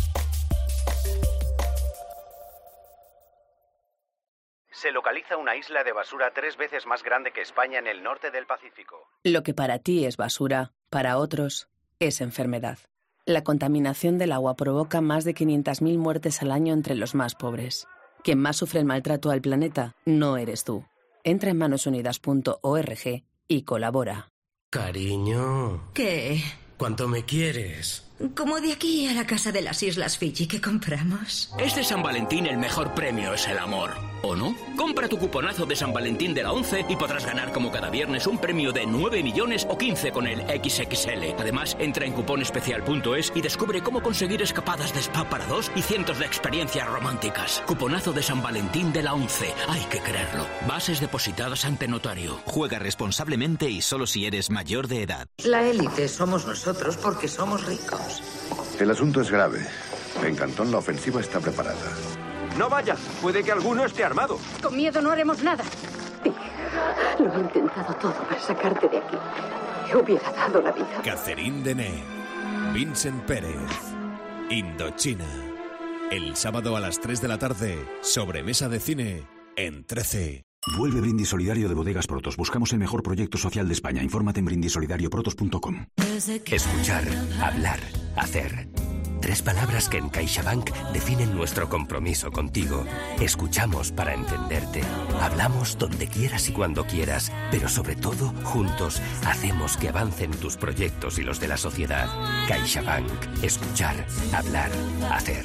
Se localiza una isla de basura tres veces más grande que España en el norte del Pacífico. Lo que para ti es basura, para otros es enfermedad. La contaminación del agua provoca más de quinientas mil muertes al año entre los más pobres. Quien más sufre el maltrato al planeta no eres tú. Entra en manos unidas punto org y colabora. Cariño. ¿Qué? ¿Cuánto me quieres? Como de aquí a la casa de las Islas Fiji que compramos. Este San Valentín el mejor premio es el amor, ¿o no? Compra tu cuponazo de San Valentín de la ONCE y podrás ganar como cada viernes un premio de nueve millones o quince con el equis equis ele. Además, entra en cupón especial punto es y descubre cómo conseguir escapadas de spa para dos y cientos de experiencias románticas. Cuponazo de San Valentín de la ONCE. Hay que creerlo. Bases depositadas ante notario. Juega responsablemente y solo si eres mayor de edad. La élite somos nosotros porque somos ricos. El asunto es grave. En Cantón la ofensiva está preparada. No vayas, puede que alguno esté armado. Con miedo no haremos nada. Lo he intentado todo para sacarte de aquí. Te hubiera dado la vida. Catherine Deneuve, Vincent Pérez, Indochina. El sábado a las tres de la tarde, sobremesa de cine en trece. Vuelve Brindis Solidario de Bodegas Protos. Buscamos el mejor proyecto social de España. Infórmate en brindis solidario protos punto com. Escuchar, hablar, hacer. Tres palabras que en CaixaBank definen nuestro compromiso contigo. Escuchamos para entenderte. Hablamos donde quieras y cuando quieras. Pero sobre todo, juntos, hacemos que avancen tus proyectos y los de la sociedad. CaixaBank. Escuchar, hablar, hacer.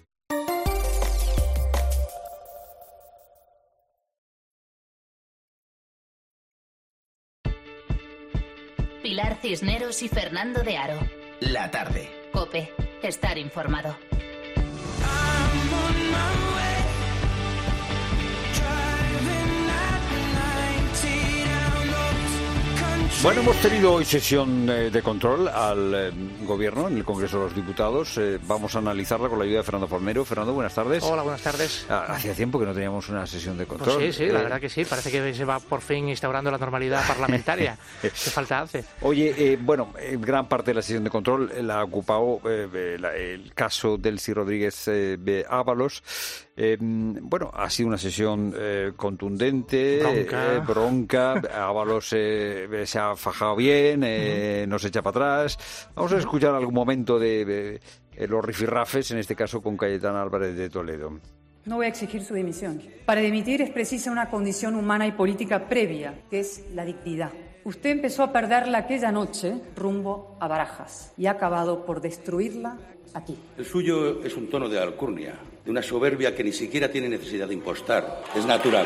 Pilar Cisneros y Fernando de Aro. La tarde. COPE. Estar informado. Bueno, hemos tenido hoy sesión eh, de control al eh, Gobierno en el Congreso de los Diputados. Eh, vamos a analizarla con la ayuda de Fernando Palmero. Fernando, buenas tardes. Hola, buenas tardes. Ah, hacía tiempo que no teníamos una sesión de control. Pues sí, sí, eh, la verdad que sí. Parece que se va por fin instaurando la normalidad parlamentaria. ¿Qué falta hace? Oye, eh, bueno, eh, gran parte de la sesión de control la ha ocupado eh, la, el caso Delcy Rodríguez eh, de Ábalos. Eh, bueno, ha sido una sesión eh, contundente, bronca. Eh, bronca. Ábalos eh, se ha fajado bien, eh, uh-huh. no se echa para atrás. Vamos a escuchar algún momento de, de, de los rifirrafes, en este caso con Cayetana Álvarez de Toledo. No voy a exigir su dimisión. Para dimitir es precisa una condición humana y política previa, que es la dignidad. Usted empezó a perderla aquella noche rumbo a Barajas y ha acabado por destruirla aquí. El suyo es un tono de alcurnia, de una soberbia que ni siquiera tiene necesidad de impostar. Es natural.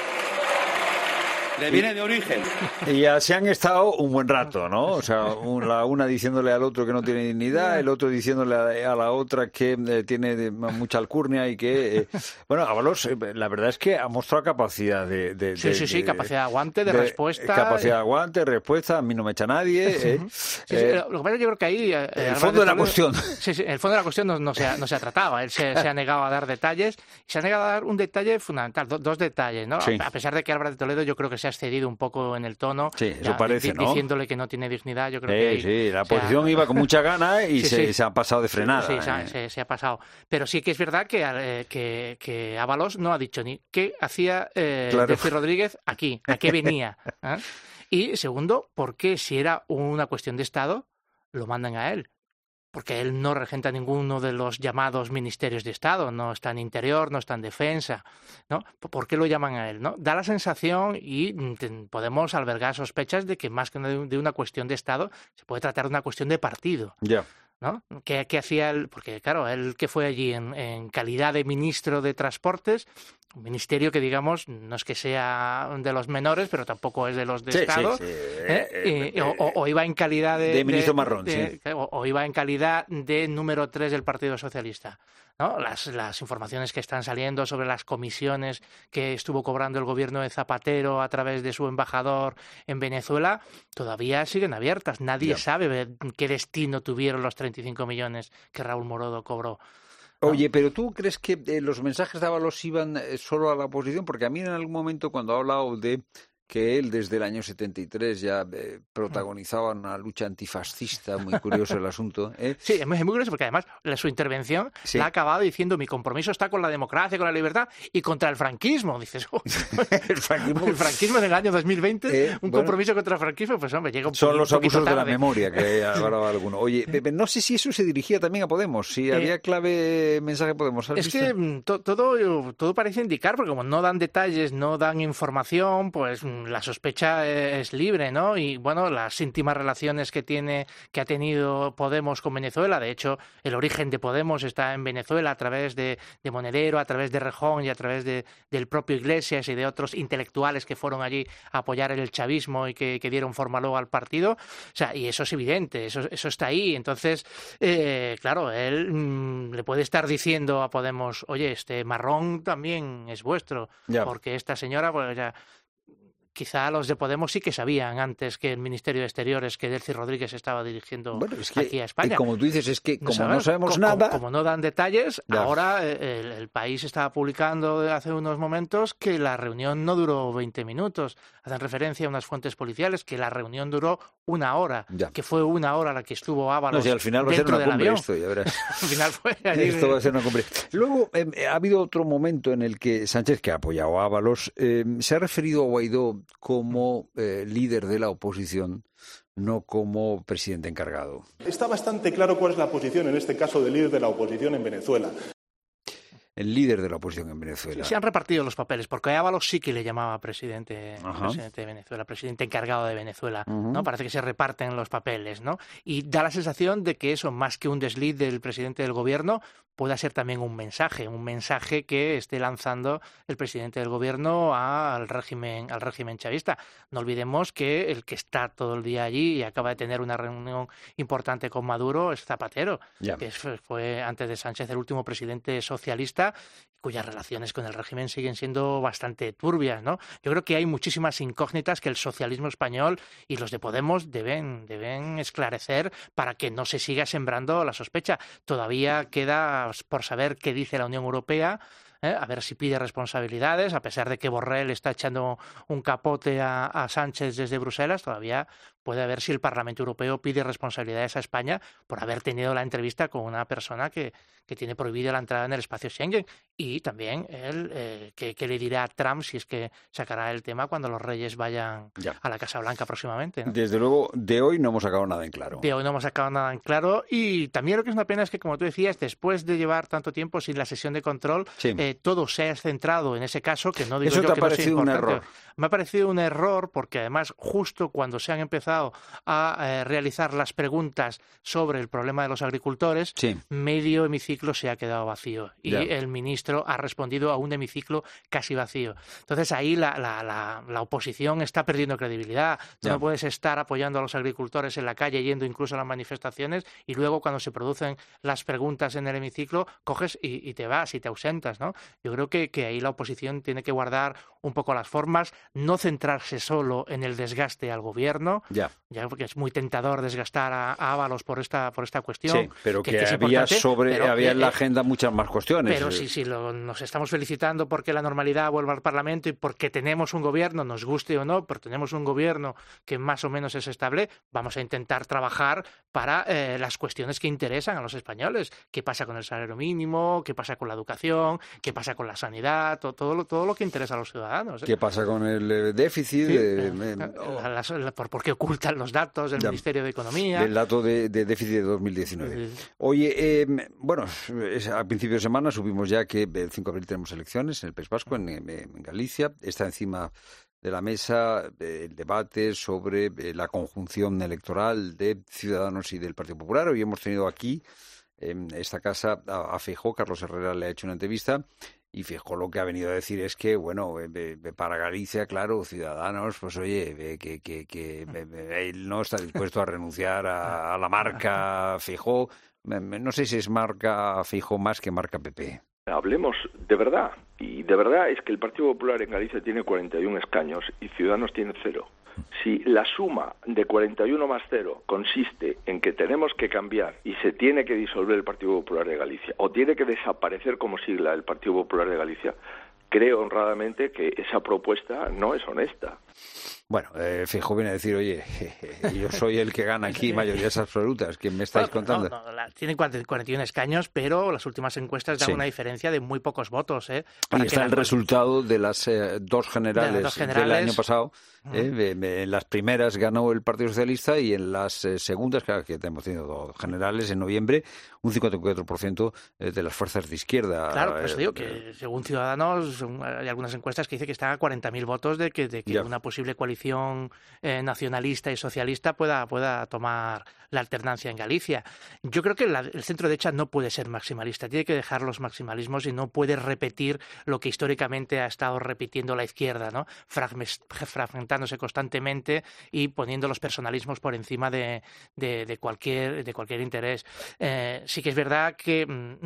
Le viene de origen. Y ya se han estado un buen rato, ¿no? O sea, la una diciéndole al otro que no tiene dignidad, el otro diciéndole a la otra que eh, tiene mucha alcurnia y que... Eh, bueno, Ábalos, eh, la verdad es que ha mostrado capacidad de... de sí, de, sí, sí, de, capacidad de aguante, de, de respuesta. Capacidad de aguante, respuesta, a mí no me echa nadie. Eh, sí, sí, eh, lo que pasa es que yo creo que ahí... Eh, el fondo de la cuestión. Sí, sí, el fondo de la cuestión no, no, se, ha, no se ha tratado. Él se, se ha negado a dar detalles y se ha negado a dar un detalle fundamental, do, dos detalles, ¿no? Sí. A pesar de que Álvarez de Toledo yo creo que se ha excedido un poco en el tono, sí, eso ya, parece, di- ¿no? Diciéndole que no tiene dignidad, yo creo sí, que ahí, sí, la oposición sea, iba con mucha gana y sí, se, sí. se ha pasado de frenada. Sí, sí eh. se, se, se ha pasado. Pero sí que es verdad que, eh, que, que Ábalos no ha dicho ni qué hacía eh, claro. Delcy Rodríguez aquí, a qué venía. ¿eh? Y segundo, ¿por qué si era una cuestión de Estado lo mandan a él? Porque él no regenta ninguno de los llamados ministerios de Estado, no está en Interior, no está en Defensa, ¿no? ¿Por qué lo llaman a él, no? Da la sensación y podemos albergar sospechas de que más que de una cuestión de Estado se puede tratar de una cuestión de partido. Ya. Yeah. ¿No? ¿Qué, qué hacía él? Porque, claro, él que fue allí en, en calidad de ministro de Transportes, un ministerio que, digamos, no es que sea de los menores, pero tampoco es de los de sí, Estado, sí, sí. ¿eh? Eh, eh, o, o iba en calidad de... De ministro de, marrón, de, sí. O, o iba en calidad de número tres del Partido Socialista, ¿no? Las, las informaciones que están saliendo sobre las comisiones que estuvo cobrando el gobierno de Zapatero a través de su embajador en Venezuela todavía siguen abiertas. Nadie yeah. sabe qué destino tuvieron los treinta y cinco millones que Raúl Morodo cobró. ¿No? Oye, pero ¿tú crees que eh, los mensajes de Ábalos iban eh, solo a la oposición? Porque a mí en algún momento cuando ha hablado de que él desde el año setenta y tres ya eh, protagonizaba una lucha antifascista, muy curioso el asunto. ¿eh? Sí, es muy, es muy curioso porque además la, su intervención sí. la ha acabado diciendo mi compromiso está con la democracia, con la libertad y contra el franquismo. Dices, oh, el, franquismo. el franquismo en el año dos mil veinte, eh, un bueno, compromiso contra el franquismo, pues hombre, llega un Son po- los un abusos tarde. de la memoria que habrá alguno. Oye, Pepe, no sé si eso se dirigía también a Podemos, si eh, había clave mensaje Podemos. Es visto? que to, todo, todo parece indicar, porque como no dan detalles, no dan información, pues la sospecha es libre, ¿no? Y bueno, las íntimas relaciones que tiene, que ha tenido Podemos con Venezuela, de hecho, el origen de Podemos está en Venezuela a través de, de Monedero, a través de Rejón y a través de, del propio Iglesias y de otros intelectuales que fueron allí a apoyar el chavismo y que, que dieron forma luego al partido. O sea, y eso es evidente, eso, eso está ahí. Entonces, eh, claro, él mmm, le puede estar diciendo a Podemos, oye, este marrón también es vuestro, ya. porque esta señora, pues ya... Quizá los de Podemos sí que sabían antes que el Ministerio de Exteriores que Delcy Rodríguez estaba dirigiendo bueno, es que, aquí a España. Y como tú dices, es que como no, no sabemos como, nada... Como, como no dan detalles, ya. ahora el, el país estaba publicando hace unos momentos que la reunión no duró veinte minutos. hacen referencia a unas fuentes policiales que la reunión duró una hora, ya. que fue una hora la que estuvo Ábalos no, si al final va a ser una cumbre esto, ya verás. Al final fue allí. Esto va a ser una cumbre. Luego, eh, ha habido otro momento en el que Sánchez, que ha apoyado a Ábalos, eh, se ha referido a Guaidó como eh, líder de la oposición, no como presidente encargado. Está bastante claro cuál es la posición, en este caso, del líder de la oposición en Venezuela. El líder de la oposición en Venezuela. Sí, se han repartido los papeles, porque a Ábalos sí que le llamaba presidente, presidente de Venezuela, presidente encargado de Venezuela, uh-huh. ¿no? Parece que se reparten los papeles, ¿no? Y da la sensación de que eso, más que un desliz del presidente del gobierno, pueda ser también un mensaje, un mensaje que esté lanzando el presidente del gobierno al régimen, al régimen chavista. No olvidemos que el que está todo el día allí y acaba de tener una reunión importante con Maduro es Zapatero, yeah. que fue antes de Sánchez el último presidente socialista, cuyas relaciones con el régimen siguen siendo bastante turbias, ¿no? Yo creo que hay muchísimas incógnitas que el socialismo español y los de Podemos deben, deben esclarecer para que no se siga sembrando la sospecha. Todavía queda por saber qué dice la Unión Europea, ¿eh? A ver si pide responsabilidades, a pesar de que Borrell está echando un capote a, a Sánchez desde Bruselas, todavía puede ver si el Parlamento Europeo pide responsabilidades a España por haber tenido la entrevista con una persona que, que tiene prohibida la entrada en el espacio Schengen. Y también él, eh, que, que le dirá a Trump si es que sacará el tema cuando los reyes vayan ya. a la Casa Blanca próximamente, ¿no? Desde luego, de hoy no hemos sacado nada en claro. De hoy no hemos sacado nada en claro. Y también lo que es una pena es que, como tú decías, después de llevar tanto tiempo sin la sesión de control, sí. eh, todo se ha centrado en ese caso, que no digo ¿Eso yo te que ha parecido no sea un error? Me ha parecido un error porque además justo cuando se han empezado a eh, realizar las preguntas sobre el problema de los agricultores, sí. medio hemiciclo se ha quedado vacío y ya. el ministro ha respondido a un hemiciclo casi vacío. Entonces ahí la, la, la, la oposición está perdiendo credibilidad. Tú no puedes estar apoyando a los agricultores en la calle, yendo incluso a las manifestaciones, y luego cuando se producen las preguntas en el hemiciclo coges y, y te vas y te ausentas, ¿no? Yo creo que, que ahí la oposición tiene que guardar un poco las formas, no centrarse solo en el desgaste al gobierno, ya, ya porque es muy tentador desgastar a, a Ábalos por esta por esta cuestión. Sí, pero que, que, que había sobre pero, había en la eh, agenda muchas más cuestiones. Pero sí, sí, lo, nos estamos felicitando porque la normalidad vuelva al Parlamento y porque tenemos un gobierno, nos guste o no, pero tenemos un gobierno que más o menos es estable. Vamos a intentar trabajar para eh, las cuestiones que interesan a los españoles. ¿Qué pasa con el salario mínimo? ¿Qué pasa con la educación? ¿Qué pasa con la sanidad? Todo, todo, lo, todo lo que interesa a los ciudadanos. ¿eh? ¿Qué pasa con el déficit? Sí, de, eh, eh, la, la, la, por, ¿Por qué ocultan los datos del ya, Ministerio de Economía? El dato de, de déficit de dos mil diecinueve. Sí. Oye, eh, bueno, es, a principio de semana supimos ya que el cinco de abril tenemos elecciones en el País Vasco, en, en, en Galicia. Está encima de la mesa eh, el debate sobre eh, la conjunción electoral de Ciudadanos y del Partido Popular. Hoy hemos tenido aquí, en esta casa, a, a Feijóo. Carlos Herrera le ha hecho una entrevista. Y Feijóo lo que ha venido a decir es que, bueno, para Galicia, claro, Ciudadanos, pues oye, que, que, que él no está dispuesto a renunciar a, a la marca Feijóo. No sé si es marca Feijóo más que marca P P. Hablemos de verdad, y de verdad es que el Partido Popular en Galicia tiene cuarenta y un escaños y Ciudadanos tiene cero. Si la suma de cuarenta y uno más cero consiste en que tenemos que cambiar y se tiene que disolver el Partido Popular de Galicia, o tiene que desaparecer como sigla el Partido Popular de Galicia, creo honradamente que esa propuesta no es honesta. Bueno, eh, Feijóo viene a decir, oye, yo soy el que gana aquí mayorías absolutas. ¿Quién me estáis bueno, contando? No, no, la, tienen cuarenta y un escaños, pero las últimas encuestas dan sí. una diferencia de muy pocos votos. ¿eh? Ahí está el resultado de las eh, dos generales, de las dos generales del año pasado. Eh, en las primeras ganó el Partido Socialista y en las eh, segundas, claro, que hemos tenido dos generales en noviembre, un cincuenta y cuatro por ciento de las fuerzas de izquierda. Claro, pues eh, digo que según Ciudadanos hay algunas encuestas que dicen que están a cuarenta mil votos de que, de que ya. una posible coalición eh, nacionalista y socialista pueda, pueda tomar la alternancia en Galicia. Yo creo que la, el centro derecha no puede ser maximalista, tiene que dejar los maximalismos y no puede repetir lo que históricamente ha estado repitiendo la izquierda, ¿no? Fragmentándose constantemente y poniendo los personalismos por encima de, de, de, cualquier, de cualquier interés. Eh, sí que es verdad que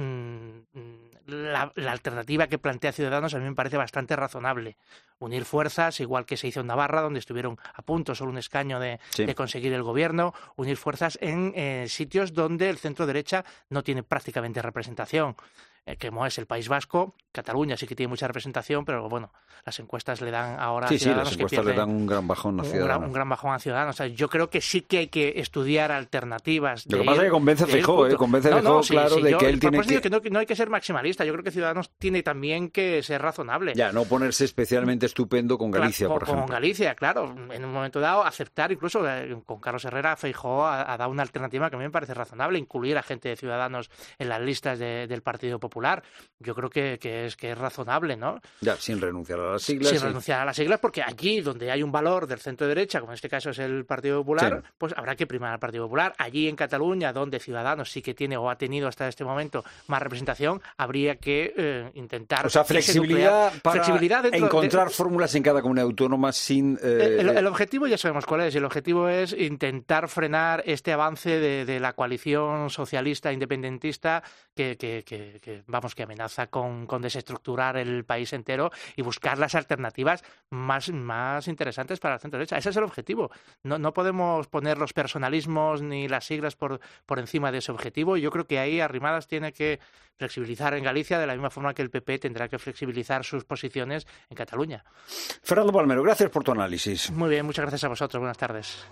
mmm, la, la alternativa que plantea Ciudadanos a mí me parece bastante razonable. Unir fuerzas, igual que se hizo en Navarra, donde estuvieron a punto, solo un escaño de, sí. de conseguir el gobierno, unir fuerzas en eh, sitios donde el centro derecha no tiene prácticamente representación. eh, como es el País Vasco. Cataluña sí que tiene mucha representación, pero bueno, las encuestas le dan ahora sí, a Ciudadanos sí, las que encuestas pierden le dan un gran bajón a Ciudadanos. Un gran, un gran bajón a Ciudadanos. O sea, yo creo que sí que hay que estudiar alternativas. Lo que pasa es que convence a Feijóo, ¿eh? Convence a no, Feijóo, no, sí, claro, sí, de yo, que él tiene que... que no, no hay que ser maximalista. Yo creo que Ciudadanos tiene también que ser razonable. Ya, no ponerse especialmente estupendo con Galicia, claro, por ejemplo. Con Galicia, claro. En un momento dado, aceptar, incluso eh, con Carlos Herrera, Feijóo ha, ha dado una alternativa que a mí me parece razonable, incluir a gente de Ciudadanos en las listas de, del Partido Popular. Yo creo que, que, es, que es razonable, ¿no? Ya, sin renunciar a las siglas. Sin sí. renunciar a las siglas, porque allí donde hay un valor del centro-derecha, como en este caso es el Partido Popular, sí. pues habrá que primar al Partido Popular. Allí en Cataluña, donde Ciudadanos sí que tiene o ha tenido hasta este momento más representación, habría que eh, intentar... O sea, flexibilidad para flexibilidad encontrar de... fórmulas en cada comunidad autónoma sin... Eh... El, el objetivo ya sabemos cuál es. El objetivo es intentar frenar este avance de, de la coalición socialista independentista que, que, que, que vamos, que amenaza con, con desestructurar el país entero y buscar las alternativas más, más interesantes para la centro-derecha. Ese es el objetivo. No, no podemos poner los personalismos ni las siglas por, por encima de ese objetivo. Yo creo que ahí Arrimadas tiene que flexibilizar en Galicia de la misma forma que el P P tendrá que flexibilizar sus posiciones en Cataluña. Fernando Palmero, gracias por tu análisis. Muy bien, muchas gracias a vosotros. Buenas tardes.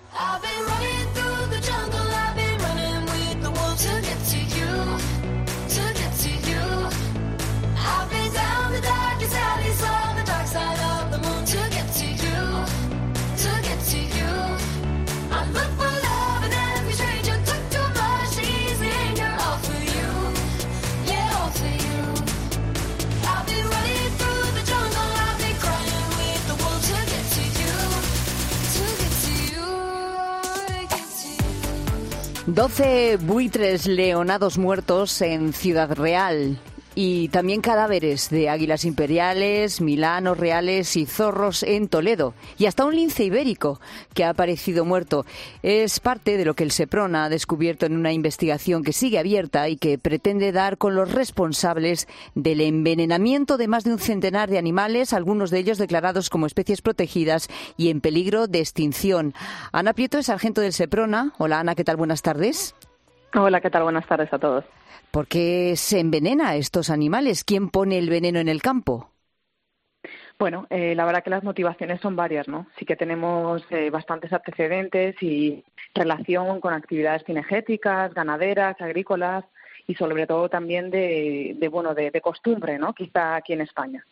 Doce buitres leonados muertos en Ciudad Real y también cadáveres de águilas imperiales, milanos reales y zorros en Toledo. Y hasta un lince ibérico que ha aparecido muerto. Es parte de lo que el Seprona ha descubierto en una investigación que sigue abierta y que pretende dar con los responsables del envenenamiento de más de un centenar de animales, algunos de ellos declarados como especies protegidas y en peligro de extinción. Ana Prieto es sargento del Seprona. Hola Ana, ¿qué tal? Buenas tardes. Hola, ¿qué tal? Buenas tardes a todos. ¿Por qué se envenena a estos animales? ¿Quién pone el veneno en el campo? Bueno, eh, la verdad que las motivaciones son varias, ¿no? Sí que tenemos eh, bastantes antecedentes y relación con actividades cinegéticas, ganaderas, agrícolas y sobre todo también de, de bueno, de, de costumbre, ¿no? Quizá aquí en España.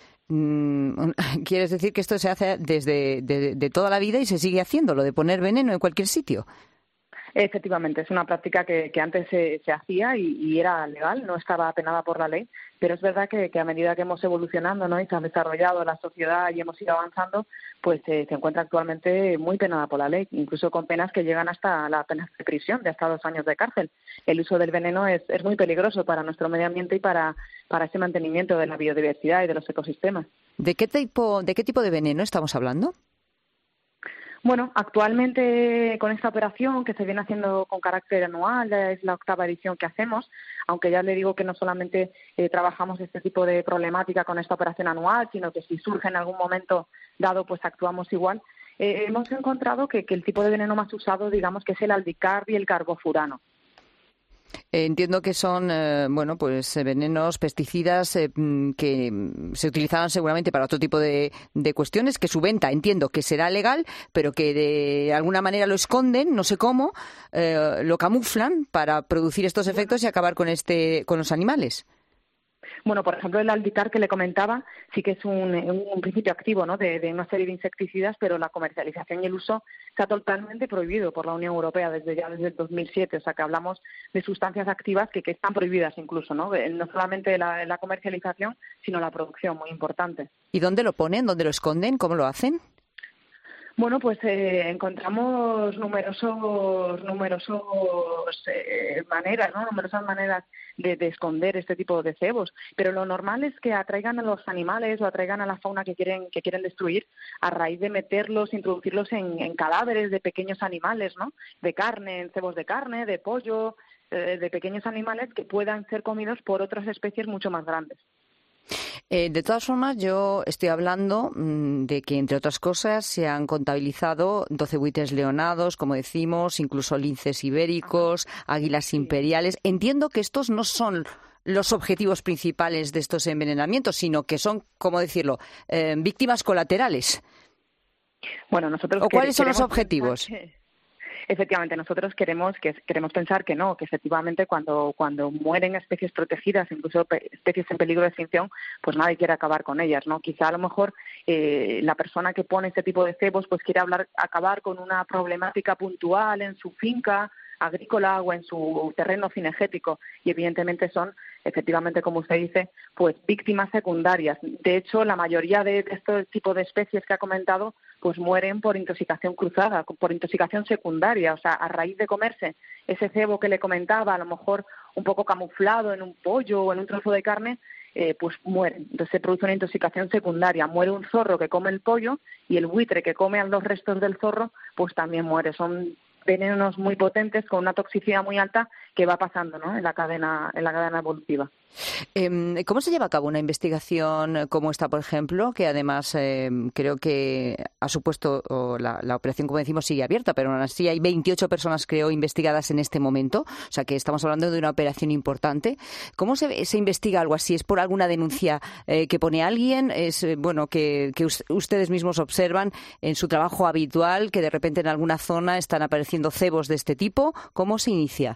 ¿Quieres decir que esto se hace desde de, de toda la vida y se sigue haciendo, lo de poner veneno en cualquier sitio? Efectivamente, es una práctica que, que antes se, se hacía y, y era legal, no estaba penada por la ley, pero es verdad que, que a medida que hemos evolucionado, ¿no? y se ha desarrollado la sociedad y hemos ido avanzando, pues eh, se encuentra actualmente muy penada por la ley, incluso con penas que llegan hasta la pena de prisión, de hasta dos años de cárcel. El uso del veneno es, es muy peligroso para nuestro medio ambiente y para, para ese mantenimiento de la biodiversidad y de los ecosistemas. ¿De qué tipo, de qué tipo de veneno estamos hablando? Bueno, actualmente con esta operación que se viene haciendo con carácter anual, es la octava edición que hacemos, aunque ya le digo que no solamente eh, trabajamos este tipo de problemática con esta operación anual, sino que si surge en algún momento dado, pues actuamos igual. Eh, hemos encontrado que, que el tipo de veneno más usado, digamos, que es el aldicarb y el carbofurano. Entiendo que son, eh, bueno, pues venenos, pesticidas eh, que se utilizaban seguramente para otro tipo de, de cuestiones, que su venta entiendo que será legal, pero que de alguna manera lo esconden, no sé cómo, eh, lo camuflan para producir estos efectos y acabar con este, con los animales. Bueno, por ejemplo, el aldicarb que le comentaba sí que es un, un principio activo, ¿no? de, de una serie de insecticidas, pero la comercialización y el uso está totalmente prohibido por la Unión Europea desde ya desde el dos mil siete. O sea, que hablamos de sustancias activas que, que están prohibidas incluso, ¿no? No solamente la, la comercialización, sino la producción, muy importante. ¿Y dónde lo ponen? ¿Dónde lo esconden? ¿Cómo lo hacen? Bueno, pues eh, encontramos numerosos, numerosos eh, maneras, ¿no? Numerosas maneras de, de esconder este tipo de cebos. Pero lo normal es que atraigan a los animales o atraigan a la fauna que quieren que quieren destruir a raíz de meterlos, introducirlos en, en cadáveres de pequeños animales, ¿no? De carne, en cebos de carne, de pollo, eh, de pequeños animales que puedan ser comidos por otras especies mucho más grandes. Eh, de todas formas, yo estoy hablando mmm, de que, entre otras cosas, se han contabilizado doce buitres leonados, como decimos, incluso linces ibéricos, águilas imperiales. Entiendo que estos no son los objetivos principales de estos envenenamientos, sino que son, ¿cómo decirlo?, eh, víctimas colaterales. Bueno, nosotros ¿O cuáles son los queremos objetivos? que- Efectivamente, nosotros queremos que queremos pensar que no, que efectivamente cuando cuando mueren especies protegidas, incluso pe- especies en peligro de extinción, pues nadie quiere acabar con ellas, ¿no? Quizá a lo mejor eh, la persona que pone este tipo de cebos pues quiere hablar acabar con una problemática puntual en su finca agrícola o en su terreno cinegético, y evidentemente son, efectivamente, como usted dice, pues víctimas secundarias. De hecho, la mayoría de, de este tipo de especies que ha comentado pues mueren por intoxicación cruzada, por intoxicación secundaria, o sea, a raíz de comerse ese cebo que le comentaba, a lo mejor un poco camuflado en un pollo o en un trozo de carne, eh, pues mueren. Entonces se produce una intoxicación secundaria. Muere un zorro que come el pollo y el buitre que come a los restos del zorro, pues también muere. Son venenos muy potentes con una toxicidad muy alta que va pasando, ¿no?, en la cadena en la cadena evolutiva. Eh, ¿Cómo se lleva a cabo una investigación como esta, por ejemplo, que además eh, creo que ha supuesto, o la, la operación, como decimos, sigue abierta, pero aún así hay veintiocho personas, creo, investigadas en este momento, o sea que estamos hablando de una operación importante. ¿Cómo se, se investiga algo así? ¿Es por alguna denuncia eh, que pone alguien? ¿Es eh, bueno que, que us- ustedes mismos observan en su trabajo habitual que de repente en alguna zona están apareciendo cebos de este tipo? ¿Cómo se inicia?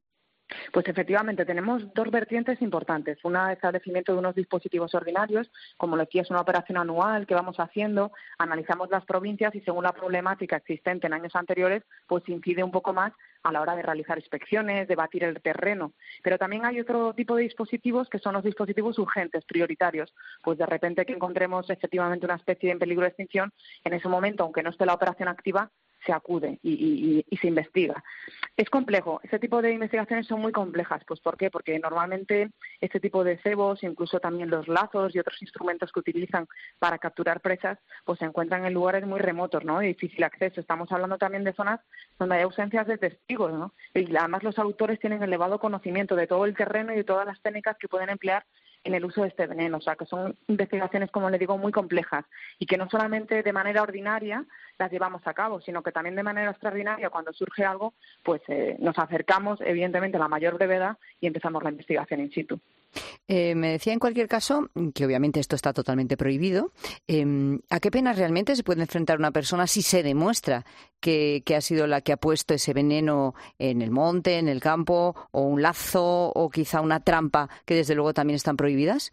Pues efectivamente tenemos dos vertientes importantes. Una, establecimiento de unos dispositivos ordinarios, como lo que es una operación anual que vamos haciendo, analizamos las provincias y según la problemática existente en años anteriores, pues incide un poco más a la hora de realizar inspecciones, de batir el terreno. Pero también hay otro tipo de dispositivos que son los dispositivos urgentes, prioritarios. Pues de repente que encontremos efectivamente una especie en peligro de extinción, en ese momento, aunque no esté la operación activa, se acude y, y, y se investiga. Es complejo, este tipo de investigaciones son muy complejas. Pues ¿por qué? Porque normalmente este tipo de cebos, incluso también los lazos y otros instrumentos que utilizan para capturar presas, pues se encuentran en lugares muy remotos, ¿no?, de difícil acceso. Estamos hablando también de zonas donde hay ausencias de testigos, ¿no? Y además los autores tienen elevado conocimiento de todo el terreno y de todas las técnicas que pueden emplear en el uso de este veneno. O sea, que son investigaciones, como le digo, muy complejas y que no solamente de manera ordinaria las llevamos a cabo, sino que también de manera extraordinaria, cuando surge algo, pues eh, nos acercamos, evidentemente, a la mayor brevedad y empezamos la investigación in situ. Eh, me decía, en cualquier caso, que obviamente esto está totalmente prohibido. Eh, ¿A qué pena realmente se puede enfrentar una persona si se demuestra que, que ha sido la que ha puesto ese veneno en el monte, en el campo, o un lazo, o quizá una trampa, que desde luego también están prohibidas?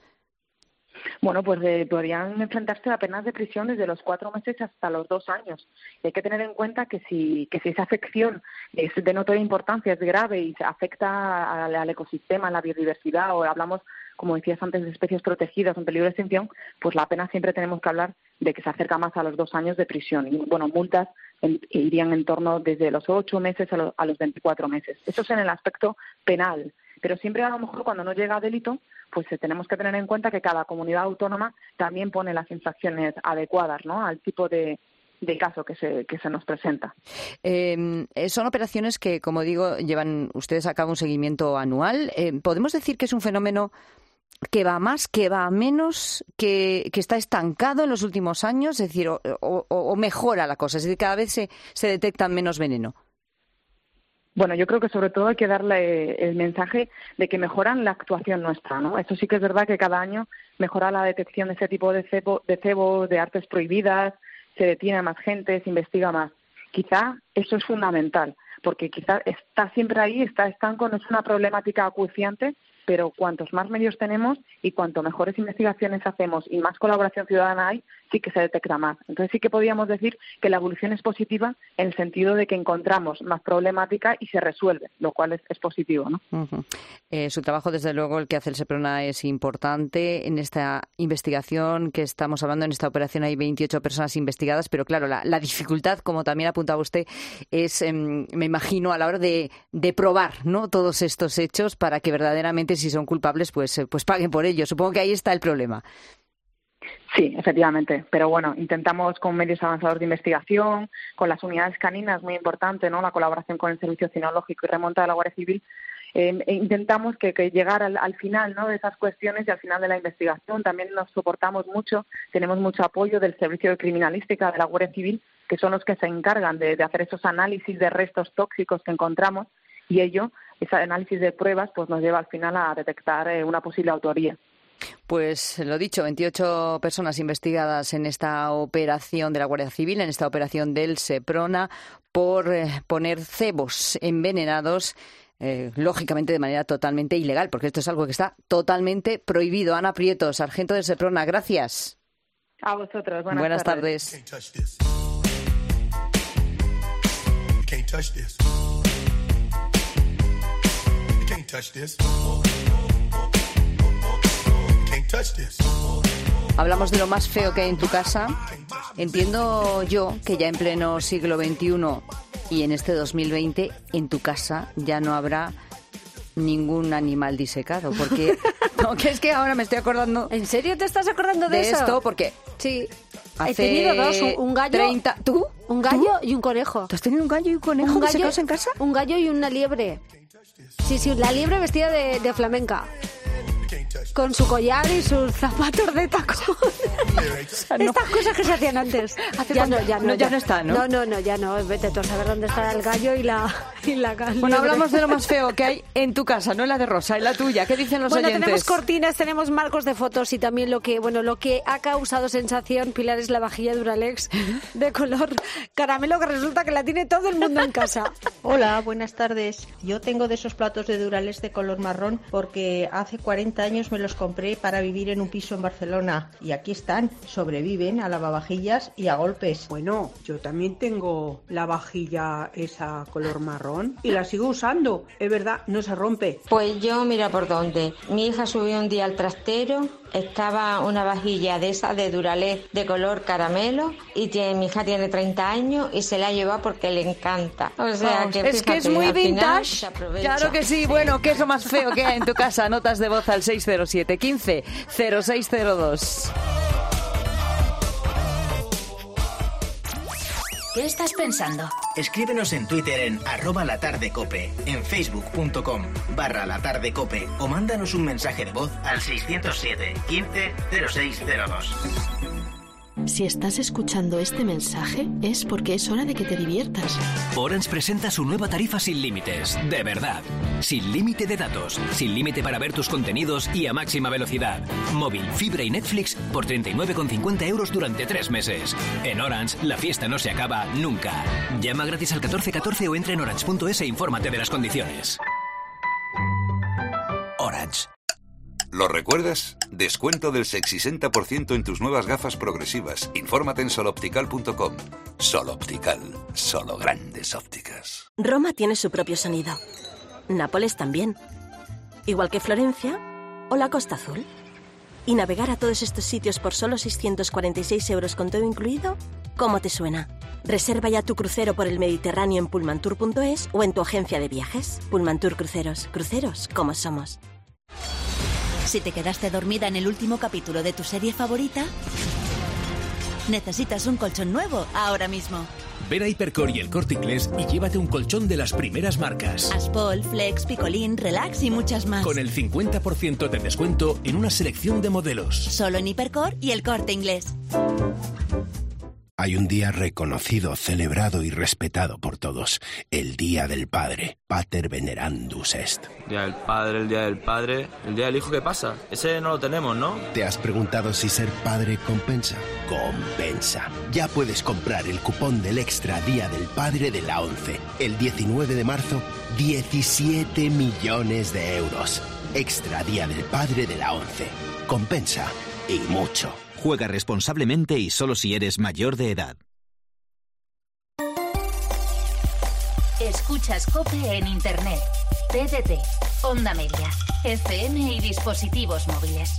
Bueno, pues eh, podrían enfrentarse a penas de prisión desde los cuatro meses hasta los dos años. Y hay que tener en cuenta que si, que si esa afección es de notoria importancia, es grave y se afecta al, al ecosistema, a la biodiversidad, o hablamos, como decías antes, de especies protegidas en peligro de extinción, pues la pena siempre tenemos que hablar de que se acerca más a los dos años de prisión. Y, bueno, multas en, irían en torno desde los ocho meses a, lo, a los veinticuatro meses. Eso es en el aspecto penal. Pero siempre, a lo mejor, cuando no llega a delito, pues eh, tenemos que tener en cuenta que cada comunidad autónoma también pone las infracciones adecuadas, ¿no?, al tipo de, de caso que se, que se nos presenta. Eh, son operaciones que, como digo, llevan ustedes a cabo un seguimiento anual. Eh, ¿Podemos decir que es un fenómeno que va a más, que va a menos, que, que está estancado en los últimos años? Es decir, o, o, o mejora la cosa, es decir, cada vez se, se detecta menos veneno. Bueno, yo creo que sobre todo hay que darle el mensaje de que mejoran la actuación nuestra, ¿no? Eso sí que es verdad que cada año mejora la detección de ese tipo de cebo, de cebos, de artes prohibidas, se detiene a más gente, se investiga más. Quizá eso es fundamental, porque quizá está siempre ahí, está estanco, no es una problemática acuciante, pero cuantos más medios tenemos y cuanto mejores investigaciones hacemos y más colaboración ciudadana hay, sí que se detecta más. Entonces sí que podríamos decir que la evolución es positiva en el sentido de que encontramos más problemática y se resuelve, lo cual es, es positivo, ¿no? Uh-huh. Eh, su trabajo, desde luego, el que hace el SEPRONA es importante. En esta investigación que estamos hablando, en esta operación hay veintiocho personas investigadas, pero claro, la, la dificultad, como también apuntaba usted, es, eh, me imagino, a la hora de, de probar, ¿no?, todos estos hechos para que verdaderamente, si son culpables, pues, pues paguen por ello. Supongo que ahí está el problema. Sí, efectivamente. Pero bueno, intentamos con medios avanzados de investigación, con las unidades caninas, muy importante, ¿no?, la colaboración con el Servicio Cinológico y Remonta de la Guardia Civil. Eh, e intentamos que, que llegar al, al final, ¿no?, de esas cuestiones y al final de la investigación. También nos soportamos mucho, tenemos mucho apoyo del Servicio de Criminalística de la Guardia Civil, que son los que se encargan de, de hacer esos análisis de restos tóxicos que encontramos. y ello, ese análisis de pruebas, pues nos lleva al final a detectar eh, una posible autoría. Pues lo dicho, veintiocho personas investigadas en esta operación de la Guardia Civil, en esta operación del Seprona, por eh, poner cebos envenenados, eh, lógicamente de manera totalmente ilegal, porque esto es algo que está totalmente prohibido. Ana Prieto, sargento del Seprona, gracias. A vosotros, buenas, buenas tardes. tardes. Hablamos de lo más feo que hay en tu casa. Entiendo yo que ya en pleno siglo veintiuno y en este dos mil veinte en tu casa ya no habrá ningún animal disecado, porque no, que es que ahora me estoy acordando. ¿En serio te estás acordando de, de eso? esto? Porque sí, hace he tenido dos, un gallo, treinta ¿Tú? Un gallo ¿Tú? y un conejo. ¿Tú has tenido un gallo y un conejo un gallo, disecados en casa? Un gallo y una liebre. Sí, sí, la liebre vestida de, de flamenca. Con su collar y sus zapatos de tacón. No. Estas cosas que se hacían antes. ¿Hace ya, cuánto? no, ya no, no, ya ya no está, ¿no? No, no, no, ya no. Vete tú a saber dónde estará el gallo y la y la liebre. Bueno, hablamos de lo más feo que hay en tu casa, no en la de Rosa, en la tuya. ¿Qué dicen los bueno, oyentes? Tenemos cortinas, tenemos marcos de fotos y también lo que, bueno, lo que ha causado sensación, Pilar, es la vajilla Duralex de color caramelo, que resulta que la tiene todo el mundo en casa. Hola, buenas tardes. Yo tengo de esos platos de Duralex de color marrón porque hace cuarenta años me los compré para vivir en un piso en Barcelona y aquí están, sobreviven a lavavajillas y a golpes. Bueno, yo también tengo la vajilla esa color marrón y la sigo usando, es verdad, no se rompe. Pues yo, mira por dónde. Mi hija subió un día al trastero, estaba una vajilla de esa de Duralex de color caramelo y tiene, mi hija tiene treinta años y se la lleva porque le encanta. O sea, Vamos, que es fíjate, que es muy vintage. Claro que sí. Bueno, ¿qué es lo más feo que hay en tu casa? Notas de voz al seis cero siete, quince, cero seis cero dos. ¿Qué estás pensando? Escríbenos en Twitter en arroba latardecope, en facebook.com barra latardecope o mándanos un mensaje de voz al seiscientos siete, quince, cero seis cero dos. Si estás escuchando este mensaje es porque es hora de que te diviertas. Orange presenta su nueva tarifa sin límites, de verdad. Sin límite de datos, sin límite para ver tus contenidos y a máxima velocidad. Móvil, fibra y Netflix por treinta y nueve con cincuenta euros durante tres meses. En Orange, la fiesta no se acaba nunca. Llama gratis al catorce catorce o entra en orange punto es e infórmate de las condiciones. Orange. ¿Lo recuerdas? Descuento del sesenta por ciento en tus nuevas gafas progresivas. Infórmate en soloptical punto com. Soloptical, solo grandes ópticas. Roma tiene su propio sonido. Nápoles también. Igual que Florencia o la Costa Azul. Y navegar a todos estos sitios por solo seiscientos cuarenta y seis euros con todo incluido, ¿cómo te suena? Reserva ya tu crucero por el Mediterráneo en pullmantour punto es o en tu agencia de viajes. Pullmantur Cruceros. Cruceros como somos. Si te quedaste dormida en el último capítulo de tu serie favorita, necesitas un colchón nuevo ahora mismo. Ven a Hipercor y el Corte Inglés y llévate un colchón de las primeras marcas. Aspol, Flex, Picolín, Relax y muchas más. Con el cincuenta por ciento de descuento en una selección de modelos. Solo en Hipercor y el Corte Inglés. Hay un día reconocido, celebrado y respetado por todos. El Día del Padre. Pater Venerandus Est. Día del Padre, el Día del Padre. ¿El Día del Hijo qué pasa? Ese no lo tenemos, ¿no? ¿Te has preguntado si ser padre compensa? Compensa. Ya puedes comprar el cupón del Extra Día del Padre de la ONCE. El diecinueve de marzo, diecisiete millones de euros. Extra Día del Padre de la ONCE. Compensa. Y mucho. Juega responsablemente y solo si eres mayor de edad. Escuchas COPE en Internet, T D T, Onda Media, F M y dispositivos móviles.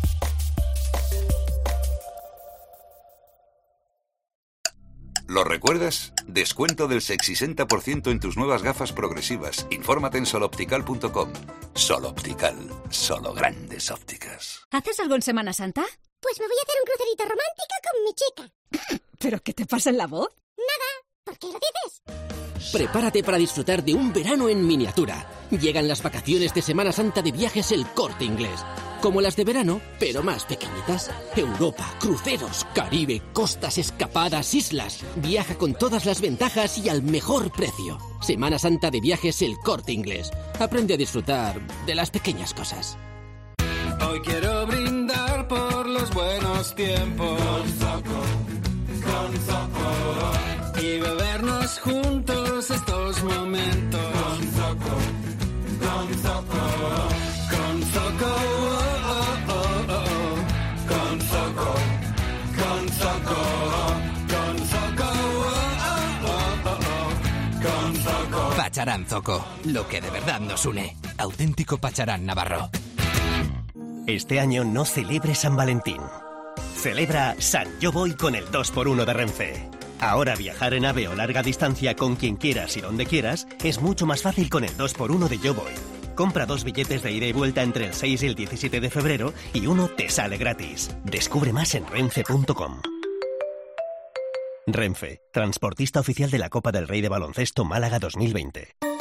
¿Lo recuerdas? Descuento del sesenta por ciento en tus nuevas gafas progresivas. Infórmate en soloptical punto com. Soloptical, solo grandes ópticas. ¿Haces algo en Semana Santa? Pues me voy a hacer un crucerito romántico con mi chica. ¿Pero qué te pasa en la voz? Nada, ¿por qué lo dices? Prepárate para disfrutar de un verano en miniatura. Llegan las vacaciones de Semana Santa de Viajes El Corte Inglés. como las de verano, pero más pequeñitas. Europa, cruceros, Caribe, costas, escapadas, islas. Viaja con todas las ventajas y al mejor precio. Semana Santa de Viajes El Corte Inglés. Aprende a disfrutar de las pequeñas cosas. Hoy quiero brindar por los buenos tiempos. Con Zoco, con Zoco. Y bebernos juntos estos momentos. Con Zoco, con Zoco. Con Zoco, oh, oh, oh, oh. Con Zoco, con Zoco. Con Zoco, oh, oh, oh, oh. Con Zoco. Pacharán Zoco, lo que de verdad nos une. Auténtico Pacharán Navarro. Este año no celebre San Valentín. Celebra San Yo Voy con el dos por uno de Renfe. Ahora viajar en AVE o larga distancia con quien quieras y donde quieras es mucho más fácil con el dos por uno de Yo Voy. Compra dos billetes de ida y vuelta entre el seis y el diecisiete de febrero y uno te sale gratis. Descubre más en renfe punto com. Renfe, transportista oficial de la Copa del Rey de Baloncesto Málaga dos mil veinte.